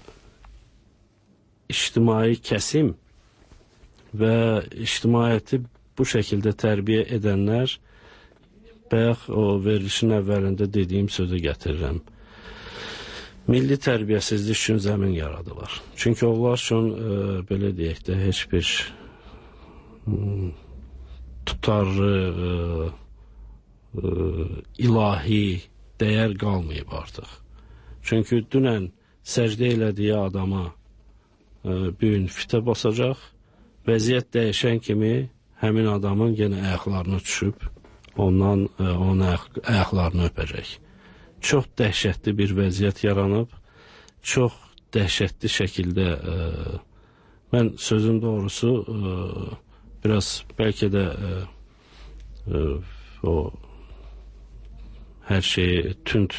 ictimai kəsim və ictimaiyyəti bu şəkildə tərbiyə edənlər, bayaq o verilişin əvvəlində dediyim sözü gətirirəm. Milli tərbiyəsizlik üçün zəmin yaradılar. Çünki onlar üçün e, belə deyək də heç bir m, tutarlı e, e, ilahi dəyər qalmayıb artıq. Çünki dünən səcdə elədiyi adama e, bugün fitə basacaq, vəziyyət dəyişən kimi həmin adamın yenə ayaqlarını düşüb, ondan e, onun ayaq, ayaqlarını öpəcək. Çox dəhşətli bir vəziyyət yaranıb, çox dəhşətli şəkildə, e, mən sözün doğrusu e, biraz bəlkə də e, e, o hər şeyi tünd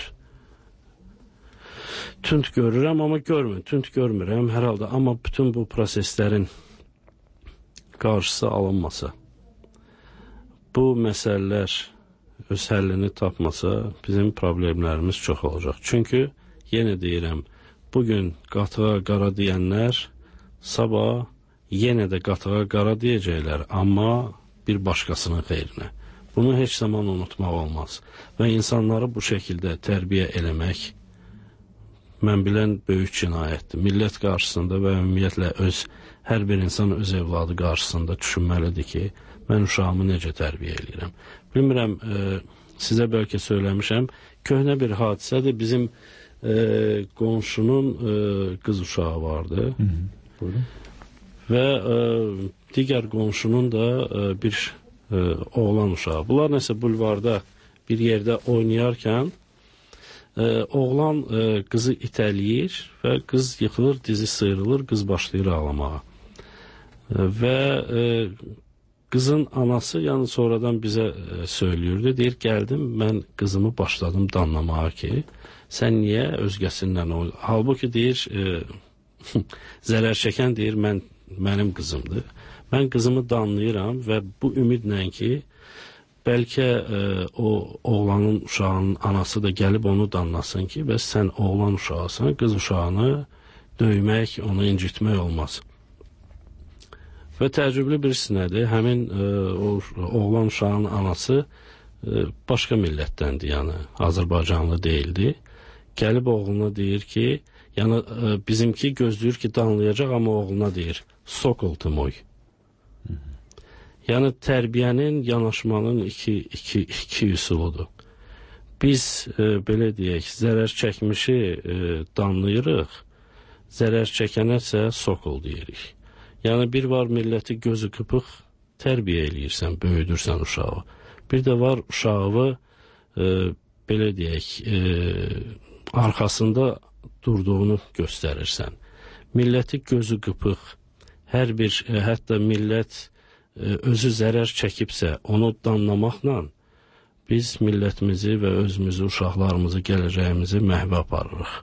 tünd görürəm, amma görmür, tünd görmürəm hər halda, amma bütün bu proseslərin qarşısı alınmasa, bu məsələlər öz həllini tapmasa, bizim problemlərimiz çox olacaq. Çünki, yenə deyirəm, bugün qatığa qara deyənlər, sabah yenə də qatığa qara deyəcəklər, amma bir başqasının xeyrinə. Bunu heç zaman unutmaq olmaz. Və insanları bu şəkildə tərbiyə eləmək, mən bilən böyük cinayətdir. Millət qarşısında və ümumiyyətlə öz hər bir insan öz evladı qarşısında düşünməlidir ki, mən uşağımı necə tərbiyə edirəm. Bilmirəm, e, sizə bəlkə söyləmişəm, köhnə bir hadisədir. Bizim e, qonşunun e, qız uşağı vardı. Hı -hı. Buyurun. Və e, digər qonşunun da e, bir e, oğlan uşağı. Bunlar nəsə bulvarda bir yerdə oynayarkən e, oğlan e, qızı itələyir və qız yıxılır, dizi sıyrılır, qız başlayır ağlamağa. Və e, qızın anası, yəni sonradan bizə e, söylüyordu, deyir, gəldim, mən qızımı başladım danlamağa ki, sən niyə özgəsindən ol? Halbuki deyir, e, zərər çəkən deyir, mən, mənim qızımdır. Mən qızımı danlayıram və bu ümidlə ki, bəlkə e, o oğlanın uşağının anası da gəlib onu danlasın ki, bəs sən oğlan uşağısan, qız uşağını döymək, onu incitmək olmaz. Və təəccüblü bir sinədir, həmin e, o oğlan uşağının anası e, başqa millətdəndir, yəni Azərbaycanlı deyildi. Gəlib oğluna deyir ki, yəni e, bizimki gözləyir ki, danlayacaq, amma oğluna deyir, sokol ty moy. Yəni tərbiyənin, yanaşmanın iki, iki, iki üsuludur. Biz e, belə deyək, zərər çəkmişi e, danlayırıq, zərər çəkənəsə sokol deyirik. Yəni bir var milləti gözü qıpıq tərbiyə eləyirsən, böyüdürsən uşağı. Bir də var uşağı e, belə deyək, e, arxasında durduğunu göstərirsən. Milləti gözü qıpıq, hər bir, e, hətta millət e, özü zərər çəkibsə, onu danlamaqla biz millətimizi və özümüzü, uşaqlarımızı, gələcəyimizi məhvə aparırıq.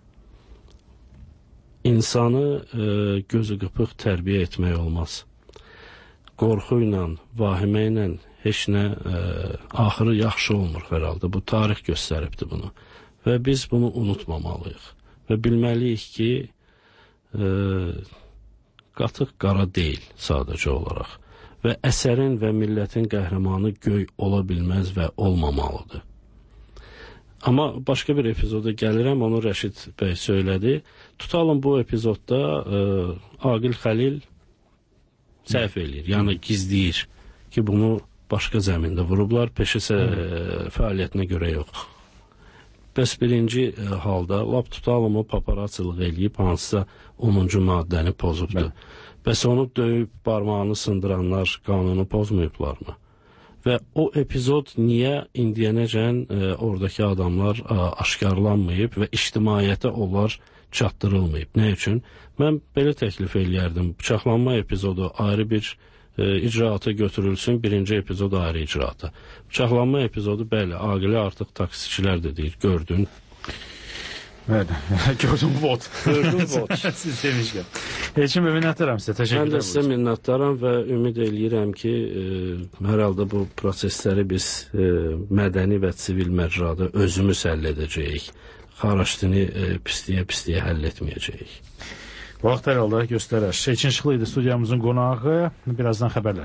İnsanı e, gözü qıpıq tərbiyə etmək olmaz. Qorxu ilə, vahimə ilə heç nə e, axırı yaxşı olmur hər halda. Bu tarix göstəribdir bunu. Və biz bunu unutmamalıyıq. Və bilməliyik ki, e, qatıq qara deyil sadəcə olaraq. Və əsərin və millətin qəhrəmanı göy ola bilməz və olmamalıdır. Amma başqa bir epizoda gəlirəm, onu Rəşid bəy söylədi. Tutalım bu epizodda e, Aqil Xəlil səhv eləyir, yəni gizləyir ki, bunu başqa zəmində vurublar, peşəsə fəaliyyətinə görə yox. Bəs birinci halda lap tutalım o paparazçılıq eləyib, hansısa onuncu maddəni pozubdur. Bəs onu döyüb barmağını sındıranlar qanunu pozmayıblarmı? Və o epizod niyə indiyənəcən e, oradakı adamlar e, aşkarlanmayıb və ictimaiyyətə onlar çatdırılmayıb? Nə üçün? Mən belə təklif eləyərdim. Bıçaqlanma epizodu ayrı bir e, icraata götürülsün, birinci epizod ayrı icraata. Bıçaqlanma epizodu, bəli, Aqilə artıq taksicilər də deyir, gördün. Bəli, gördüm vot. Gördüm vot. Siz demişkən. Elçin bəy, minnətdaram sizə, təşəkkürlər. Mən də sizə minnətdaram və ümid eləyirəm ki, e, hər halda bu prosesləri biz e, mədəni və sivil məcrada özümüz həll edəcəyik. Xaraçdini e, pisliyə-pisliyə həll etməyəcəyik. Vaxt hər halda göstərər. Elçin Şıxlı idi studiyamızın qonağı. Birazdan xəbərlər.